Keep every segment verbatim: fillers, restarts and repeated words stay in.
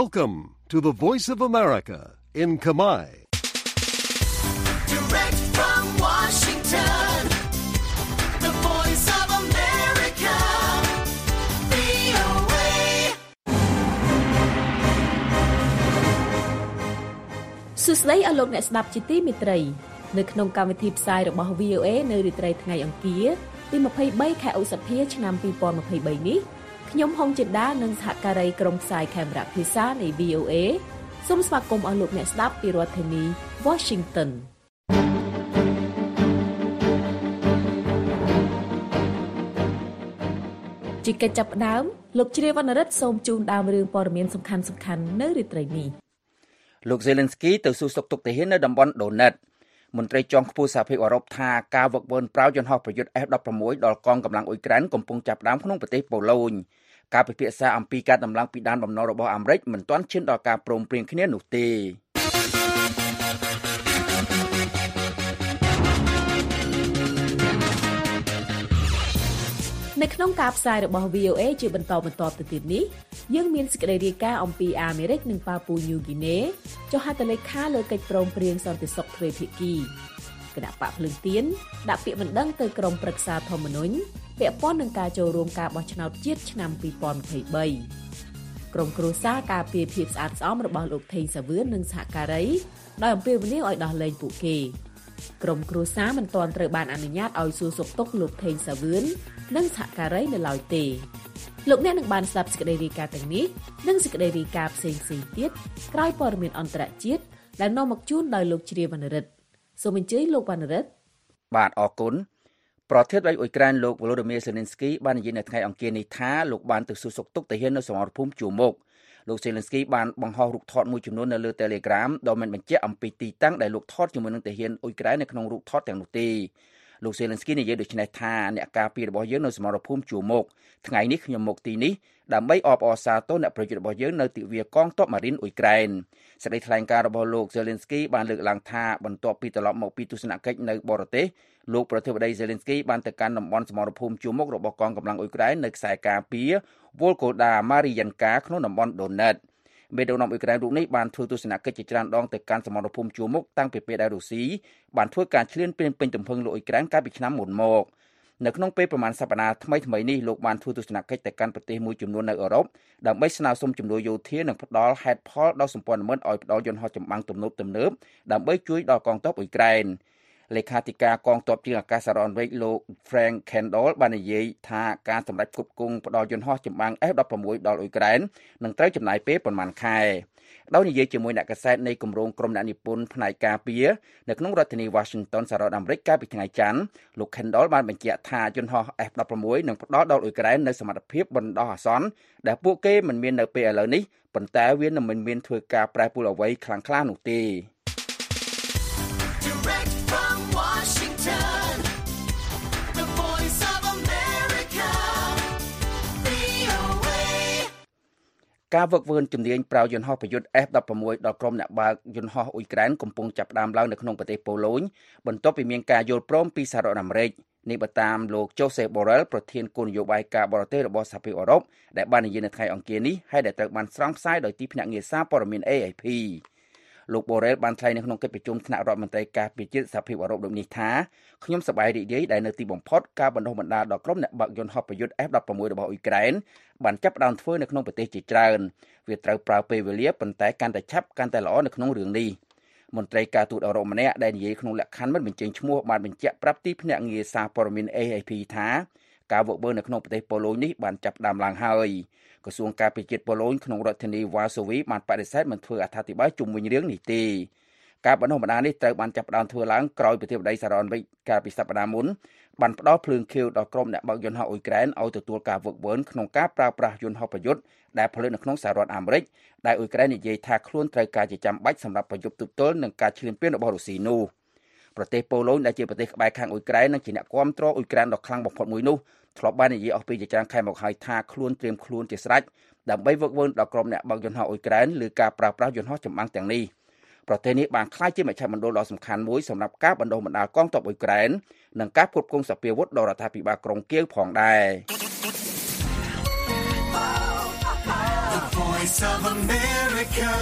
Welcome to the Voice of America in Khmer. Direct from Washington, the Voice of America, វី អូ เอសួស្តីអស់លោកអ្នកស្ដាប់ជាទីមេត្រីនៅក្នុងកម្មវិធីផ្សាយរបស់ វី អូ เอ នៅរាត្រីថ្ងៃអង្គារទីម្ភៃបីខែឧសភាឆ្នាំ ពីរពាន់ម្ភៃបីនេះខ្ញុំហុងចិន្តានិងសហការីក្រុមផ្សាយខេមរៈភាសានៃ វី អូ เอ សូមស្វាគមន៍អស់លោកអ្នកស្ដាប់ពីរដ្ឋធានី Washington ជាកិច្ចចាប់ផ្ដើមលោកជ្រាវវណ្ណរិទ្ធសូមជូនដើមរឿងព័ត៌មានសំខាន់ៗនៅរាត្រីនេះលោក Zelensky ទៅសួរសុខទុក្ខទាហាននៅតំបន់ Donetsk មន្ត្រីជាន់ខ្ពស់សហភាពអឺរ៉ុបថាការវឹកវើប្រើយន្តហោះប្រយុទ្ធ F 16 ដល់កងកម្លាំងអ៊ុយក្រែនកំពុងចាប់ផ្ដើមក្នុងប្រទេសប៉ូឡូញការពិភាក្សាអំពីការដំឡើងពីដែនបំណុលរបស់អាមេរិកមិនទាន់ឈានដល់ការព្រមព្រៀងគ្នានោះទេនៅក្នុងការផ្សាយរបស់ វី អូ เอ ជាបន្តបន្ទាប់ទៅទៀតនេះយើងមានសេចក្តីរាយការណ៍អំពីអាមេរិកនិងប៉ាពូញូហ្គីណេចុះហត្ថលេខាលើកិច្ចព្រមព្រៀងសន្តិសុខទ្វេភាគីគណៈបកភ្លើងទៀនដាក់ពាក្យបណ្ដឹងទៅក្រុមប្រឹក្សាធម្មនុញ្ញពាក់ព័ន្ធនឹងការចូលរួមការបោះឆ្នោតជាតិឆ្នាំ ពីរពាន់ម្ភៃបីក្រុមគ្រួសារការពារភាពស្អាតស្អំរបស់លោកថេងសាវឿននិងសហការីដោយអំពាវនាវឲ្យដោះលែងពួកគេក្រុមគ្រួសារមិនទាន់ត្រូវបានអនុញ្ញាតឲ្យសួរសុខទុក្ខលោកថេងសាវឿននិងសហការីនៅឡើយទេលោកអ្នកនឹងបានស្ដាប់សេចក្តីរាយការណ៍ទាំងនេះនិងសេចក្តីរាយការណ៍ផ្សេងៗទៀតក្រោយព័ត៌មានអន្តរជាតិដែលនាំមកជូនដោយលោកជ្រាវវណ្ណរិទ្ធសូមអញ្ជើញលោកវណ្ណរិទ្ធបាទអរគុណប្រធានាធិបតីអ៊ុយក្រែនលោក Volodymyr Zelensky បាននិយាយនៅថ្ងៃអង្គារនេះថាលោកបានទៅសួរសុខទុក្ខទាហាននៅសមរភូមិជួរមុខលោក Zelensky បានបង្ហោះរូបថតមួយចំនួននៅលើ Telegram ដោយមិនបញ្ជាក់អំពីទីតាំងដែលលោកថតជាមួយនឹងទាហានអ៊ុយក្រែននៅក្នុងរូបថតទាំងនោះទេលោក Zelensky និយាយដូចនេះថាអ្នកការពាររបស់យើងនៅសមរភូមិជួរមុខថ្ងៃនេះខ្ញុំមកទីនេះដើម្បីអបអរសាទរអ្នកប្រយុទ្ធរបស់យើងនៅទិវាកងទ័ពម៉ារីនអ៊ុយក្រែនសេចក្តីថ្លែងការណ៍របស់លោក Zelensky បានលើកឡើងថាបន្ទាប់ពីត្រឡប់មកពីទស្សនកិច្ចនៅបរទេសលោកប្រធានាធិបតី Zelensky បានទៅកាន់តំបន់សមរភូមិជួរមុខរបស់កងកម្លាំងអ៊ុយក្រែននៅខ្សែការពារ Volgoda Mariinka ក្នុងតំបន់ Donetsk មេដឹកនាំអ៊ុយក្រែនរូបនេះបានធ្វើទស្សនកិច្ចជាច្រើនដងទៅកាន់សមរភូមិជួរមុខតាំងពីពេលដែលរុស្ស៊ីបានធ្វើការឈ្លានពានពេញទំហឹងលោកអ៊ុយក្រែនកាលពីឆ្នាំមុនមកនៅក្នុងពេលប្រមាណសប្តាហ៍ថ្មីថ្មីនេះលោកបានធ្វើទស្សនកិច្ចទៅកាន់ប្រទេសមួយចំនួននៅអឺរ៉ុបដើម្បីស្នើសុំជំនួយយោធានិងផ្ដល់ហេតុផលដល់សម្ព័ន្ធមិត្តឲ្យផ្ដល់យន្តហោះចម្បាំងទំនើបទំនើបដើម្បីជួយដល់កងទ័ពអ៊ុយក្រែនលេខាធិការកងទ័ពជើងអាកាសរដ្ឋអាមេរិកលោក Frank Kendall បាននិយាយថាការសម្រេចផ្គត់ផ្គង់ផ្ដល់យន្តហោះចម្បាំង F 16 ដល់អ៊ុយក្រែននឹងត្រូវចំណាយពេលប្រមាណខែដោយនិយាយជាមួយអ្នកកាសែតនៃគម្រោងក្រុមអ្នកនិពន្ធផ្នែកការពារនៅក្នុងរដ្ឋធានី Washington សហរដ្ឋអាមេរិកកាលពីថ្ងៃច័ន្ទលោក Kendall បានបញ្ជាក់ថាយន្តហោះ F 16 នឹងផ្ដល់ដល់អ៊ុយក្រែននូវសមត្ថភាពបណ្ដោះអាសន្នដែលពួកគេមិនមាននៅពេលឥឡូវនេះប៉ុន្តែវានឹងមិនមានធ្វើការប្រែប្រួលអ្វីខ្លាំងក្លានោះទេការវឹកវើជំនាញប្រើយន្តហោះប្រយុទ្ធ F 16 ដល់ក្រុមអ្នកបើកយន្តហោះអ៊ុយក្រែនកំពុងចាប់ផ្ដើមឡើងនៅក្នុងប្រទេសប៉ូឡូញបន្ទាប់ពីមានការយល់ព្រមពីសហរដ្ឋអាមេរិកនេះបើតាមលោក Joseph Borrell ប្រធានគោលនយោបាយការបរទេសរបស់សហភាពអឺរ៉ុបដែលបាននិយាយនៅថ្ងៃអង្គារនេះហើយដែលត្រូវបានស្រង់ផ្សាយដោយទីភ្នាក់ងារសារព័ត៌មាន A F P លោក Borrell បានថ្លែងនៅក្នុងកិច្ចប្រជុំថ្នាក់រដ្ឋមន្ត្រីការពារជាតិសហភាពអឺរ៉ុបដូចនេះថាខ្ញុំសប្បាយរីករាយដែលនៅទីបំផុតការបណ្ដុះបណ្ដាលដល់ក្រុមអ្នកបើកយន្តហោះប្រយុទ្ធ F 16 របស់អ៊ុយក្រែនបានចាប់ផ្ដើមធ្វើនៅក្នុងប្រទេសជាច្រើនវាត្រូវប្រើពេលវេលាប៉ុន្តែកាន់តែឆាប់កាន់តែល្អនៅក្នុងរឿងនេះមន្ត្រីការទូតអឺរ៉ុបម្នាក់ដែលនិយាយក្នុងលក្ខខណ្ឌមិនបញ្ចេញឈ្មោះបានបញ្ជាក់ប្រាប់ទីភ្នាក់ងារសារព័ត៌មាន A F P ថាការវឹកវើនៅក្នុងប្រទេសប៉ូឡូញនេះបានចាប់ផ្ដើមឡើងហើយក្រសួងការពារជាតិប៉ូឡូញក្នុងរដ្ឋធានី Warsaw បានបដិសេធមិនធ្វើអត្ថាធិប្បាយជុំវិញរឿងនេះទេការបណ្ដុះបណ្ដាលនេះត្រូវបានចាប់ផ្ដើមធ្វើឡើងក្រោយប្រធានាធិបតីសហរដ្ឋអាមេរិកកាលពីសប្តាហ៍មុនបានផ្ដល់ភ្លើងខៀវដល់ក្រុមអ្នកបើកយន្តហោះអ៊ុយក្រែនឲ្យទទួលការវឹកវើក្នុងការប្រើប្រាស់យន្តហោះប្រយុទ្ធដែលផលិតនៅក្នុងសហរដ្ឋអាមេរិកដែលអ៊ុយក្រែននិយាយថាខ្លួនត្រូវការជាចាំបាច់សម្រាប់ប្រយុទ្ធទប់ទល់នឹងការឈ្លានពានរបស់រុស្ស៊ីនោះប្រទេសប៉ូឡូញដែលជាប្រទេសក្បែរខាងអ៊ុយក្រែននិងជាអ្នកគាំទ្រអ៊ុយក្រែនដ៏ខ្លាំងបំផុតមួយនោះធ្លាប់បាននិយាយអស់ពីជាច្រើនខែមកហើយថាខ្លួនត្រៀមខ្លួនជាស្រេចដើម្បីវឹកវើដល់ក្រុមអ្នកបើកយន្តហោះអ៊ុយក្រែនលើការប្រើប្រាស់យន្តហោះចម្បាំងទាំងនេះប្រទេសនេះបានក្លាយជាមជ្ឈមណ្ឌលដ៏សំខាន់មួយសម្រាប់ការបណ្ដុះបណ្ដាលកងទ័ពអ៊ុយក្រែននិងការផ្គត់ផ្គង់សព្វាវុធដល់រដ្ឋាភិបាលក្រុងគៀវផងដែរ The Voice Voice of America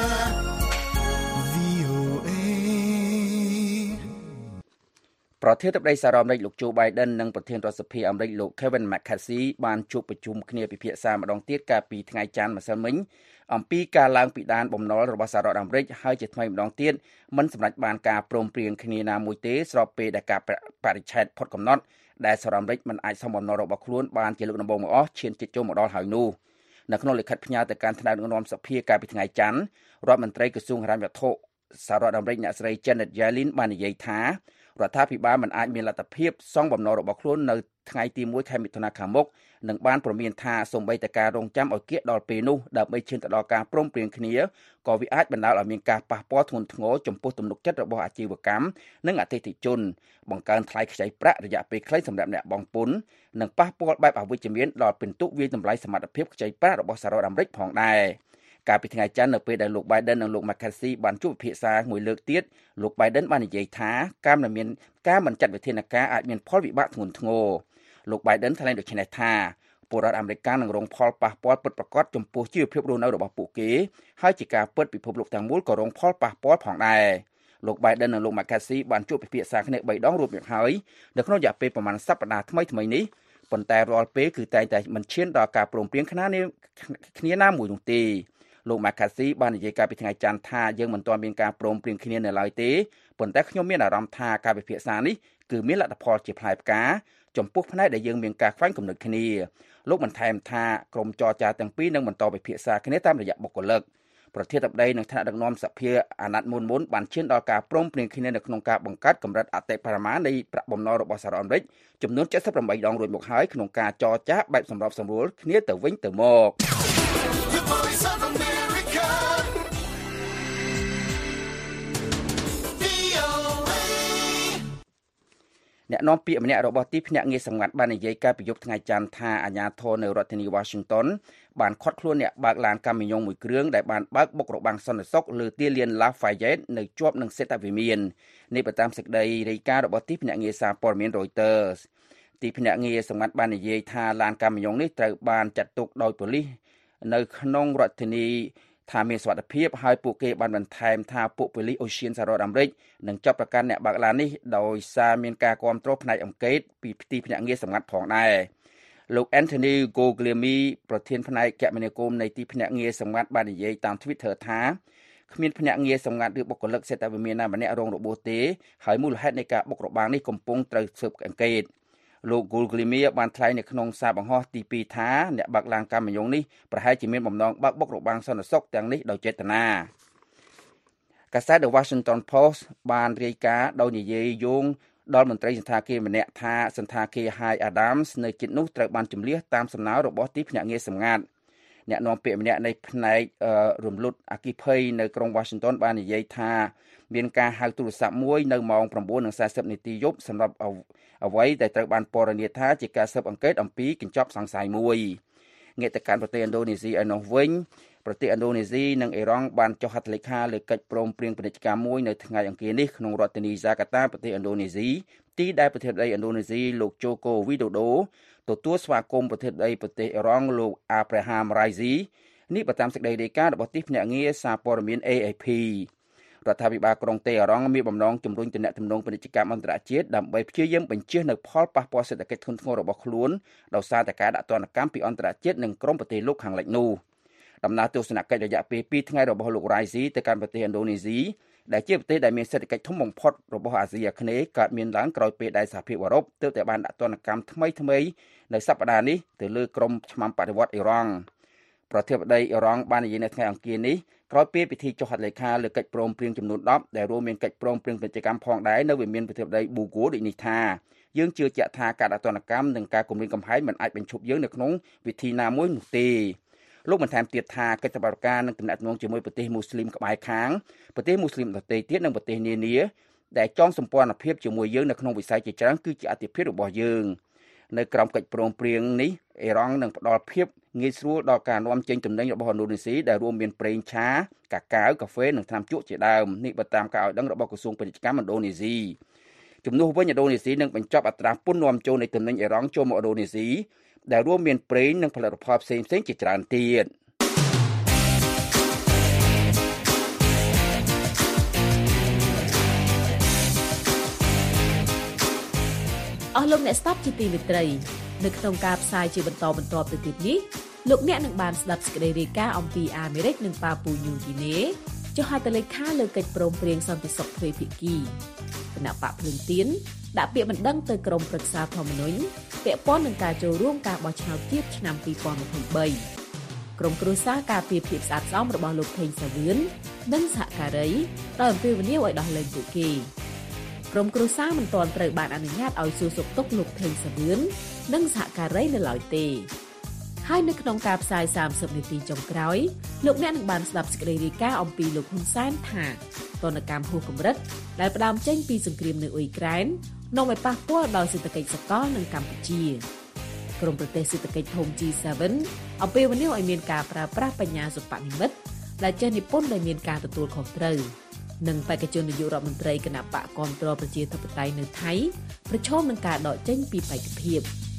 ប្រធានាធិបតីសហរដ្ឋអាមេរិកលោក Joe Biden និងប្រធានរដ្ឋសភាអាមេរិកលោក Kevin McCarthy បានជួបប្រជុំគ្នាពិភាក្សាម្ដងទៀតកាលពីថ្ងៃច័ន្ទម្សិលមិញអំពីការឡើងពីដានបំណុលរបស់សហរដ្ឋអាមេរិកហើយជាថ្មីម្ដងទៀតមិនសម្រេចបានការព្រមព្រៀងគ្នាណាមួយទេស្របពេលដែលការបរិច្ឆេទផុតកំណត់ដែលសហរដ្ឋអាមេរិកមិនអាចសមបំណុលរបស់ខ្លួនបានជាលើកដំបូងមកអស់ឈានជិតចូលមកដល់ហើយនោះនៅក្នុងលិខិតផ្ញើទៅកាន់ថ្នាក់ដឹកនាំសភាកាលពីថ្ងៃច័ន្ទរដ្ឋមន្ត្រីក្រសួងហិរញ្ញវត្ថុសហរដ្ឋអាមេរិកអ្នកស្រី Janet Yellen បាននិយាយថារដ្ឋាភិបាលមិនអាចមានលទ្ធភាពសងបំណុលរបស់ខ្លួននៅថ្ងៃទីមួយខែមិថុនាខាងមុខនឹងបានព្រមានថាសូម្បីតែការរងចាំឲ្យគៀកដល់ពេលនោះដើម្បីឈានទៅដល់ការព្រមព្រៀងគ្នាក៏វាអាចបណ្ដាលឲ្យមានការប៉ះពាល់ធ្ងន់ធ្ងរចំពោះទំនុកចិត្តរបស់អាជីវកម្មនិងអតិថិជនបង្កើនថ្លៃខ្ចីប្រាក់រយៈពេលខ្លីសម្រាប់អ្នកបង់ពន្ធនិងប៉ះពាល់បែបអវិជ្ជមានដល់ពិន្ទុវាយតម្លៃសមត្ថភាពខ្ចីប្រាក់របស់សហរដ្ឋអាមេរិកផងដែរកាលពីថ្ងៃច័ន្ទនៅពេលដែលលោក Biden និងលោក McCarthy បានជួបពិភាក្សាមួយលើកទៀតលោក Biden បាននិយាយថាការមិនមានការមិនចាត់វិធានការអាចមានផលវិបាកធ្ងន់ធ្ងរលោក Biden ថ្លែងដូចនេះថាពលរដ្ឋអាមេរិកនឹងរងផលប៉ះពាល់ពិតប្រាកដចំពោះជីវភាពរស់នៅរបស់ពួកគេហើយជាការពិតពិភពលោកទាំងមូលក៏រងផលប៉ះពាល់ផងដែរលោក Biden និងលោក McCarthy បានជួបពិភាក្សាគ្នាបីដងរួចមកហើយនៅក្នុងរយៈពេលប្រមាណសប្តាហ៍ថ្មីៗនេះប៉ុន្តែរាល់ពេលគឺតែងតែមិនឈានដល់ការព្រមព្រៀងគ្នាគ្នាណាមួយនោះទេលោក McCarthy បាននិយាយកាលពីថ្ងៃច័ន្ទថាយើងមិនទាន់មានការព្រមព្រៀងគ្នានៅឡើយទេប៉ុន្តែខ្ញុំមានអារម្មណ៍ថាការពិភាក្សានេះគឺមានលទ្ធផលជាផ្លែផ្កាចំពោះផ្នែកដែលយើងមានការខ្វែងគំនិតគ្នាលោកបន្ថែមថាក្រុមចរចាទាំងពីរនឹងបន្តពិភាក្សាគ្នាតាមរយៈបុគ្គលិកប្រធានាធិបតីនិងថ្នាក់ដឹកនាំសភាអាណត្តិមុនមុនបានឈានដល់ការព្រមព្រៀងគ្នានៅក្នុងការបង្កើតកម្រិតអតិបរមានៃប្រាក់បំណុលរបស់សហរដ្ឋអាមេរិកចំនួនเจ็ดสิบแปดដងរួចមកហើយក្នុងការចរចាបែបសម្របសម្រួលគ្នាទៅវិញទៅមកអ្នកនាំពាក្យម្នាក់របស់ទីភ្នាក់ងារសម្ងាត់បាននិយាយកាលពីយប់ថ្ងៃច័ន្ទថាអាជ្ញាធរនៅរដ្ឋធានី Washington បានឃាត់ខ្លួនអ្នកបើកឡានកាមីយ៉ុងមួយគ្រឿងដែលបានបើកបុករបាំងសន្តិសុខលើទីលាន Lafayette នៅជាប់នឹងសេតវិមាននេះបើតាមសេចក្តីរាយការណ៍របស់ទីភ្នាក់ងារសារព័ត៌មាន Reuters ទីភ្នាក់ងារសម្ងាត់បាននិយាយថាឡានកាមីយ៉ុងនេះត្រូវបានចាត់ទុកដោយប៉ូលីសនៅក្នុងរដ្ឋធានីថាមានសុវត្ថិភាពហើយពួកគេបានបន្ថែមថាពួកប៉ូលីសអូសៀនសហរដ្ឋអាមេរិកនឹងចាប់ប្រកាន់អ្នកបើកឡាននេះដោយសារមានការគាំទ្រផ្នែកអង្គការពីទីភ្នាក់ងារសម្ងាត់ផងដែរលោក Anthony Guglielmi ប្រធានផ្នែកគមនាគមន៍នៃទីភ្នាក់ងារសម្ងាត់បាននិយាយតាម Twitter ថាគ្មានភ្នាក់ងារសម្ងាត់ឬបុគ្គលិកសេតវិមានណាម្នាក់រងរបួសទេហើយមូលហេតុនៃការបុករបាំងនេះកំពុងត្រូវស៊ើបអង្កេតលោក Guglielmi បានថ្លែងនៅក្នុងសារបង្ហោះទីពីរថាអ្នកបើកឡានកាមីយ៉ុងនេះប្រហែលជាមានបំណងបើកបុករបាំងសន្តិសុខទាំងនេះដោយចេតនាកាសែត The Washington Post បានរាយការណ៍ដោយនិយាយយោងដល់មន្ត្រីសន្តាគារម្នាក់ថាសន្តាគារ High Adams នៅជិតនោះត្រូវបានជម្លៀសតាមសំណើរបស់ទីភ្នាក់ងារសម្ងាត់អ្នកនាំពាក្យម្នាក់នៃផ្នែករំលត់អគ្គិភ័យនៅក្រុង Washington បាននិយាយថាមានការហៅទូរស័ព្ទមួយនៅម៉ោង 9:四十 នាទីយប់សម្រាប់អ្វីដែលត្រូវបានពណ៌នាថាជាការស៊ើបអង្កេតអំពីកញ្ចប់សង្ស័យមួយងាកទៅកាន់ប្រទេសឥណ្ឌូនេស៊ីឯនោះវិញប្រទេសឥណ្ឌូនេស៊ីនិងអ៊ីរ៉ង់បានចុះហត្ថលេខាលើកិច្ចព្រមព្រៀងពាណិជ្ជកម្មមួយនៅថ្ងៃអង្គារនេះក្នុងរដ្ឋធានីហ្សាកាតាប្រទេសឥណ្ឌូនេស៊ីទីដែលប្រធានាធិបតីឥណ្ឌូនេស៊ីលោកជូកូវីដូដូទទួលស្វាគមន៍ប្រធានាធិបតីប្រទេសអ៊ីរ៉ង់លោកអាប្រេហាមរ៉ៃស៊ីនេះបើតាមសេចក្តីរាយការណ៍របស់ទីភ្នាក់ងារសារព័ត៌មាន A F P រដ្ឋាភិបាលក្រុងតេហ៍រ៉ង់មានបំណងជំរុញទំនាក់ទំនងពាណិជ្ជកម្មអន្តរជាតិដើម្បីព្យាយាមបញ្ជៀសនៅផលប៉ះពាល់សេដ្ឋកិច្ចធ្ងន់ធ្ងររបស់ខ្លួនដោយសារតែការដាក់ទណ្ឌកម្មពីអន្តរជាតិនិងក្រុមប្រទេសលោកខាងលិចនោះដំណើរទស្សនកិច្ចរយៈពេលពីរថ្ងៃរបស់លោករ៉ៃស៊ីទៅកាន់ប្រទេសឥណ្ឌូនេស៊ីដែលជាប្រទេសដែលមានសេដ្ឋកិច្ចធំបំផុតរបស់អាស៊ីអាគ្នេយ៍កើតមានឡើងក្រោយពេលដែលសហភាពអឺរ៉ុបទើបតែបានដាក់ទណ្ឌកម្មថ្មីថ្មីនៅសប្តាហ៍នេះទៅលើក្រុមឆ្មាំបដិវត្តន៍អ៊ីរ៉ង់ប្រធានាធិបតីអ៊ីរ៉ង់បាននិយាយនៅថ្ងៃអង្គារនេះក្រោយពេលពិធីចុះហត្ថលេខាលើកិច្ចព្រមព្រៀងចំនួនដប់ដែលរួមមានកិច្ចព្រមព្រៀងពាណិជ្ជកម្មផងដែរនៅវិមានប្រធានាធិបតីប៊ូហ្គោដូចនេះថាយើងជឿជាក់ថាការដាក់ទណ្ឌកម្មនិងការគំរាមកំហែងមិនអាចបញ្ឈប់យើងនៅក្នុងវិធីណាមួយនោះទេលោកបន្ថែមទៀតថាកិច្ចសហប្រតិការនឹងទំនាក់ទំនងជាមួយប្រទេសមូស្លីមក្បែរខាងប្រទេសមូស្លីមដទៃទៀតនិងប្រទេសនានាដែលចងសម្ព័ន្ធភាពជាមួយយើងនៅក្នុងវិស័យជាច្រើនគឺជាអាទិភាពរបស់យើងនៅក្រោមកិច្ចព្រមព្រៀងនេះអ៊ីរ៉ង់នឹងផ្ដល់ភាពងាយស្រួលដល់ការនាំចេញទំនិញរបស់ឥណ្ឌូនេស៊ីដែលរួមមានប្រេងឆាកាកាវកាហ្វេនិងថ្នាំជក់ជាដើមនេះបើតាមការឲ្យដឹងរបស់ក្រសួងពាណិជ្ជកម្មឥណ្ឌូនេស៊ីជំនួសវិញឥណ្ឌូនេស៊ីនឹងបញ្ចប់អត្រាពន្ធនាំចូលនៃទំនិញអ៊ីរ៉ង់ចូលមកឥណ្ឌូនេស៊ីដែលរួមមានប្រេងនិងផលិតផលផ្សេងៗជាច្រើនទៀតអស់លោកអ្នកស្ដាប់ជាទីមេត្រីនៅក្នុងការផ្សាយជាបន្តបន្ទាប់ទៅទៀតនេះលោកអ្នកនឹងបានស្ដាប់សេចក្តីរាយការណ៍អំពីអាមេរិកនិងប៉ាពូញូហ្គីណេចុះហត្ថលេខាលើកិច្ចព្រមព្រៀងសន្តិសុខទ្វេភាគីគណៈបកភ្លើងទៀនដាក់ពាក្យបណ្ដឹងទៅក្រមប្រឹក្សាធម្មនុញ្ញពាក់ព័ន្ធនឹងការចូលរួមការបោះឆ្នោតជាតិឆ្នាំពីរពាន់ម្ភៃបីក្រុមគ្រួសារការពារភាពស្អាតស្អំរបស់លោកថេងសាវឿននិងសហការីដោយអំពាវនាវឲ្យដោះលែងពួកគេក្រុមគ្រួសារមិនទាន់ត្រូវបានអនុញ្ញាតឲ្យសួរសុខទុក្ខលោកថេងសាវឿននិងសហការីនៅឡើយទេហើយនៅក្នុងការផ្សាយសាមសិបនាទីចុងក្រោយលោកអ្នកនឹងបានស្ដាប់សេចក្តីរាយការណ៍អំពីលោកហ៊ុនសែនថាទណ្ឌកម្មហួសកម្រិតដែលផ្ដើមចេញពីសង្គ្រាមនៅអ៊ុយក្រែននាំឲ្យប៉ះពាល់ដល់សេដ្ឋកិច្ចសកលនៅកម្ពុជាក្រុមប្រទេសសេដ្ឋកិច្ចធំ G សេven អំពាវនាវឲ្យមានការប្រើប្រាស់បញ្ញាសិប្បនិម្មិតដែលចេះនិពន្ធដោយមានការទទួលខុសត្រូវនិងបេក្ខជននាយករដ្ឋមន្ត្រីគណៈបកគាំទ្រប្រជាធិបតេយ្យនៅថៃប្រឈមនឹងការដកចេញពីបេក្ខភាព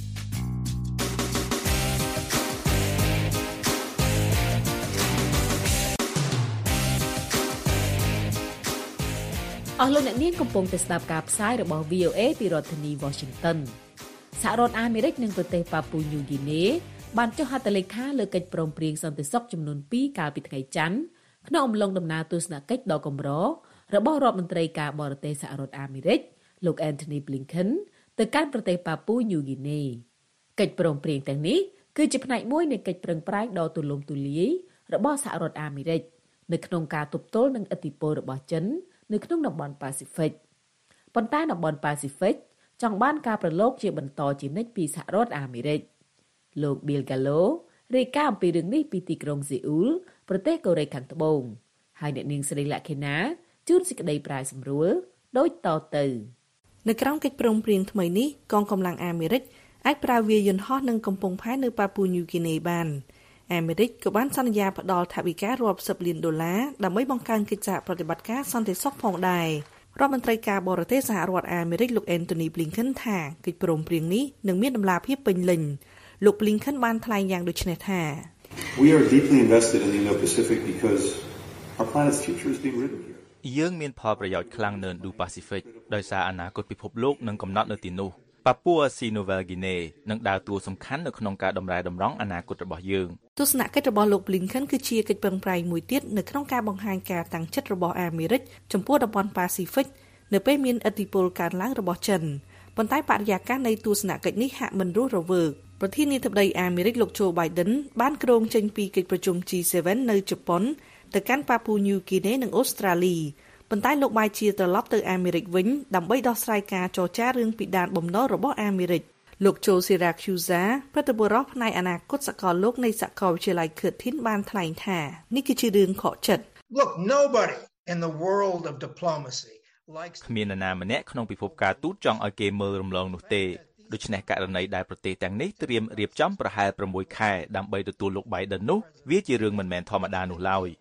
អស់លោកអ្នកនាងកំពុងតែស្ដាប់ការផ្សាយរបស់ វី អូ អេ ពីរដ្ឋធានី Washington សហរដ្ឋអាមេរិកនិងប្រទេសប៉ាពូញូហ្គីណេបានចុះហត្ថលេខាលើកិច្ចព្រមព្រៀងសន្តិសុខចំនួនពីរកាលពីថ្ងៃច័ន្ទក្នុងអំឡុងដំណើរទស្សនកិច្ចដ៏កម្ររបស់រដ្ឋមន្ត្រីការបរទេសសហរដ្ឋអាមេរិកលោក Antony Blinken ទៅកាន់ប្រទេសប៉ាពូញូហ្គីណេកិច្ចព្រមព្រៀងទាំងនេះគឺជាផ្នែកមួយនៃកិច្ចប្រឹងប្រែងដ៏ទូលំទូលាយរបស់សហរដ្ឋអាមេរិកនៅក្នុងការទប់ទល់នឹងឥទ្ធិពលរបស់ចិននៅក្នុងតំបន់ប៉ាស៊ីហ្វិកប៉ុន្តែតំបន់ប៉ាស៊ីហ្វិកចង់បានការប្រឡូកជាបន្តជានិច្ចពីសហរដ្ឋអាមេរិកលោក Bill Gallo រាយការណ៍អំពីរឿងនេះពីទីក្រុងសេអ៊ូលប្រទេសកូរ៉េខាងត្បូងហើយអ្នកនាងស្រីលក្ខិណាជួនសេចក្តីប្រាយសម្រួលដូចតទៅនៅក្រោមកិច្ចព្រមព្រៀងថ្មីនេះកងកម្លាំងអាមេរិកអាចប្រើវាយន្តហោះនិងកំពង់ផែនៅប៉ាពូញូហ្គីណេបានអាមេរិកក៏បានសន្យាផ្តល់ថវិការាប់សិបលានដុល្លារដើម្បីបង្កើនកិច្ចសហប្រតិបត្តិការសន្តិសុខផងដែររដ្ឋមន្ត្រីការបរទេសសហរដ្ឋអាមេរិកលោក Antony Blinken ថាកិច្ចព្រមព្រៀងនេះនឹងមានតម្លាភាពពេញលេញលោក Blinken បានថ្លែងយ៉ាងដូចនេះថា We are deeply invested in the Indo-Pacific because our planet's future is being written here. យើងមានផលប្រយោជន៍ខ្លាំងនៅ Indo-Pacific ដោយសារអនាគតពិភពលោកនឹងកំណត់នៅទីនោះប៉ាពូអាស៊ីនូវែលហ្គីណេនឹងដើរតួសំខាន់នៅក្នុងការដំណើរតម្រង់អនាគតរបស់យើងទស្សនកិច្ចរបស់លោក Blinken គឺជាកិច្ចប្រឹងប្រែងមួយទៀតនៅក្នុងការបង្ហាញការតាំងចិត្តរបស់អាមេរិកចំពោះតំបន់ប៉ាស៊ីហ្វិកនៅពេលមានឥទ្ធិពលកើនឡើងរបស់ចិនប៉ុន្តែបរិយាកាសនៃទស្សនកិច្ចនេះហាក់មិនរស់រវើកប្រធានាធិបតីអាមេរិកលោក Joe Biden បានគ្រងចេញពីកិច្ចប្រជុំ G សេven នៅជប៉ុនទៅកាន់ប៉ាពូញូហ្គីណេនិងអូស្ត្រាលីប៉ុន្តែលោកបាយជាត្រឡប់ទៅអាមេរិកវិញដើម្បីដោះស្រាយការចរចារឿងពីដែនបំណុលរបស់អាមេរិកលោក Joe Siracusa ប្រតិបត្តិរដ្ឋផ្នែកអនាគតសកលលោកនៃសាកលវិទ្យាល័យ Curtin បានថ្លែងថានេះគឺជារឿងខកចិត្ត Look, nobody in the world of diplomacy likes គ្មាននរណាម្នាក់ក្នុងពិភពការទូតចង់ឲ្យគេមើលរំលងនោះទេដូច្នេះករណីដែលប្រទេសទាំងនេះត្រៀមរៀបចំប្រហែលប្រាំមួយខែដើម្បីទទួលលោក Biden នោះវាជារឿងមិនមែនធម្មតានោះឡើយ